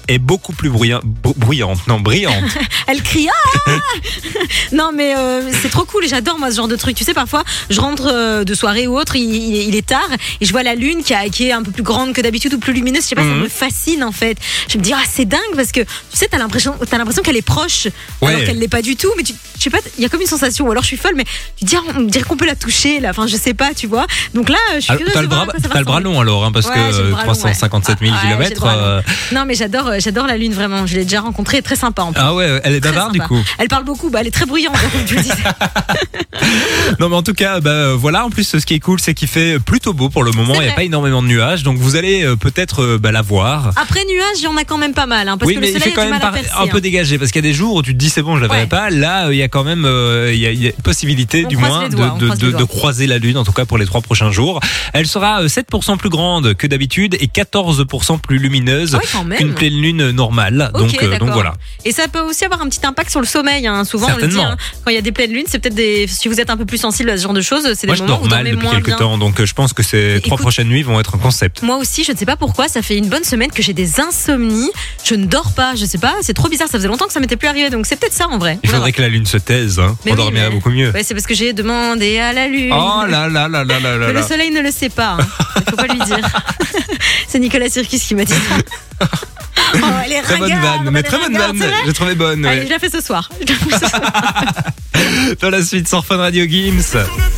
Speaker 1: est beaucoup plus bruyant, br- bruyante, non brillante.
Speaker 2: Elle crie ah non mais euh, c'est trop cool et j'adore moi ce genre de truc. Tu sais parfois je rentre euh, de soirée ou autre, il, il, il est tard et je vois la lune qui, a, qui est un peu plus grande que d'habitude ou plus lumineuse. Je sais pas,
Speaker 1: Mhm.
Speaker 2: ça me fascine en fait. Je me dis ah c'est dingue parce que tu sais t'as l'impression t'as l'impression qu'elle est proche
Speaker 1: Ouais.
Speaker 2: alors qu'elle l'est pas du tout. Mais tu, je sais pas, il y a comme une sensation ou alors je suis folle mais tu dis ah, on dirait qu'on peut la toucher là. Enfin je sais pas tu vois. Donc là je suis
Speaker 1: Alors,
Speaker 2: curieuse
Speaker 1: t'as
Speaker 2: de
Speaker 1: le
Speaker 2: voir
Speaker 1: bras,
Speaker 2: à quoi ça va
Speaker 1: t'as le bras
Speaker 2: ressembler.
Speaker 1: long alors, hein, parce
Speaker 2: Ouais,
Speaker 1: que
Speaker 2: j'ai le bras long,
Speaker 1: trois cent cinquante-sept mille
Speaker 2: ouais. Ah, ouais, j'ai le
Speaker 1: kilomètres.
Speaker 2: bras long.
Speaker 1: euh,
Speaker 2: Non mais j'adore euh, j'adore la lune vraiment. Je l'ai déjà rencontrée, très sympa en plus.
Speaker 1: Ah ouais, elle est
Speaker 2: Très
Speaker 1: bavarde du
Speaker 2: sympa.
Speaker 1: coup.
Speaker 2: Elle parle beaucoup, bah elle est très bruyante comme tu le disais.
Speaker 1: Non mais en tout cas, bah, euh, voilà. En plus, ce qui est cool, c'est qu'il fait plutôt beau pour le moment.
Speaker 2: C'est
Speaker 1: Il n'y a
Speaker 2: vrai.
Speaker 1: pas énormément de nuages, donc vous allez euh, peut-être euh, bah, la voir.
Speaker 2: Après nuages, il y en a quand même pas mal, hein, parce
Speaker 1: Oui,
Speaker 2: que
Speaker 1: mais
Speaker 2: le
Speaker 1: il
Speaker 2: soleil
Speaker 1: fait quand
Speaker 2: a du
Speaker 1: même
Speaker 2: mal à
Speaker 1: par-
Speaker 2: percer,
Speaker 1: un peu
Speaker 2: hein.
Speaker 1: dégagé parce qu'il y a des jours où tu te dis c'est bon, je la verrai
Speaker 2: Ouais.
Speaker 1: pas. Là, euh, il y a quand même, euh, il y a, il y a possibilité
Speaker 2: On
Speaker 1: du
Speaker 2: croise
Speaker 1: moins
Speaker 2: les doigts, on
Speaker 1: de, de,
Speaker 2: croise
Speaker 1: de,
Speaker 2: les
Speaker 1: de
Speaker 2: doigts.
Speaker 1: croiser la lune, en tout cas pour les trois prochains jours. Elle sera euh, sept pour cent plus grande que d'habitude et quatorze pour cent plus lumineuse
Speaker 2: Ah oui, quand même.
Speaker 1: qu'une pleine lune normale.
Speaker 2: Ok,
Speaker 1: donc, euh, donc
Speaker 2: d'accord.
Speaker 1: voilà.
Speaker 2: Et ça peut aussi avoir un petit impact sur le sommeil. Hein. Souvent, on le dit,
Speaker 1: Certainement.
Speaker 2: hein, quand il y a des pleines lunes, c'est peut-être des. Si vous êtes un peu plus sensible à ce genre de choses, c'est des
Speaker 1: Moi, je
Speaker 2: moments
Speaker 1: dors
Speaker 2: où vous
Speaker 1: mal
Speaker 2: dormez
Speaker 1: depuis
Speaker 2: moins
Speaker 1: quelques
Speaker 2: bien.
Speaker 1: temps, donc euh, je pense que ces
Speaker 2: Mais
Speaker 1: trois
Speaker 2: écoute-
Speaker 1: prochaines nuits vont être un concept.
Speaker 2: Moi aussi, je ne sais pas pourquoi, ça fait une bonne semaine que j'ai des insomnies. Je ne dors pas, je sais pas, c'est trop bizarre. Ça faisait longtemps que ça m'était plus arrivé, donc c'est peut-être ça en vrai.
Speaker 1: Il
Speaker 2: On va
Speaker 1: faudrait que la lune se taise, hein.
Speaker 2: Mais
Speaker 1: On
Speaker 2: oui,
Speaker 1: dormirait
Speaker 2: mais-
Speaker 1: beaucoup mieux.
Speaker 2: voir. Ouais, c'est parce que j'ai demandé à la lune.
Speaker 1: Oh là là là là là là
Speaker 2: Mais
Speaker 1: là.
Speaker 2: le soleil ne le sait pas. Hein. Il faut pas lui dire. C'est Nicolas Sirkis qui m'a dit ça. Oh, elle est
Speaker 1: Très bonne
Speaker 2: ringarde,
Speaker 1: vanne,
Speaker 2: elle
Speaker 1: mais
Speaker 2: est
Speaker 1: très bonne
Speaker 2: ringarde,
Speaker 1: vanne.
Speaker 2: c'est vrai
Speaker 1: J'ai trouvé bonne.
Speaker 2: Allez,
Speaker 1: ouais.
Speaker 2: je la fais ce soir. Je la fais ce soir.
Speaker 1: Dans la suite, sur Fun Radio Gims.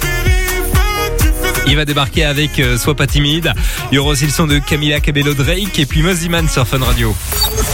Speaker 1: Il va débarquer avec euh, Sois pas timide. Il y aura aussi le son de Camila Cabello Drake et puis Mosiman sur Fun Radio.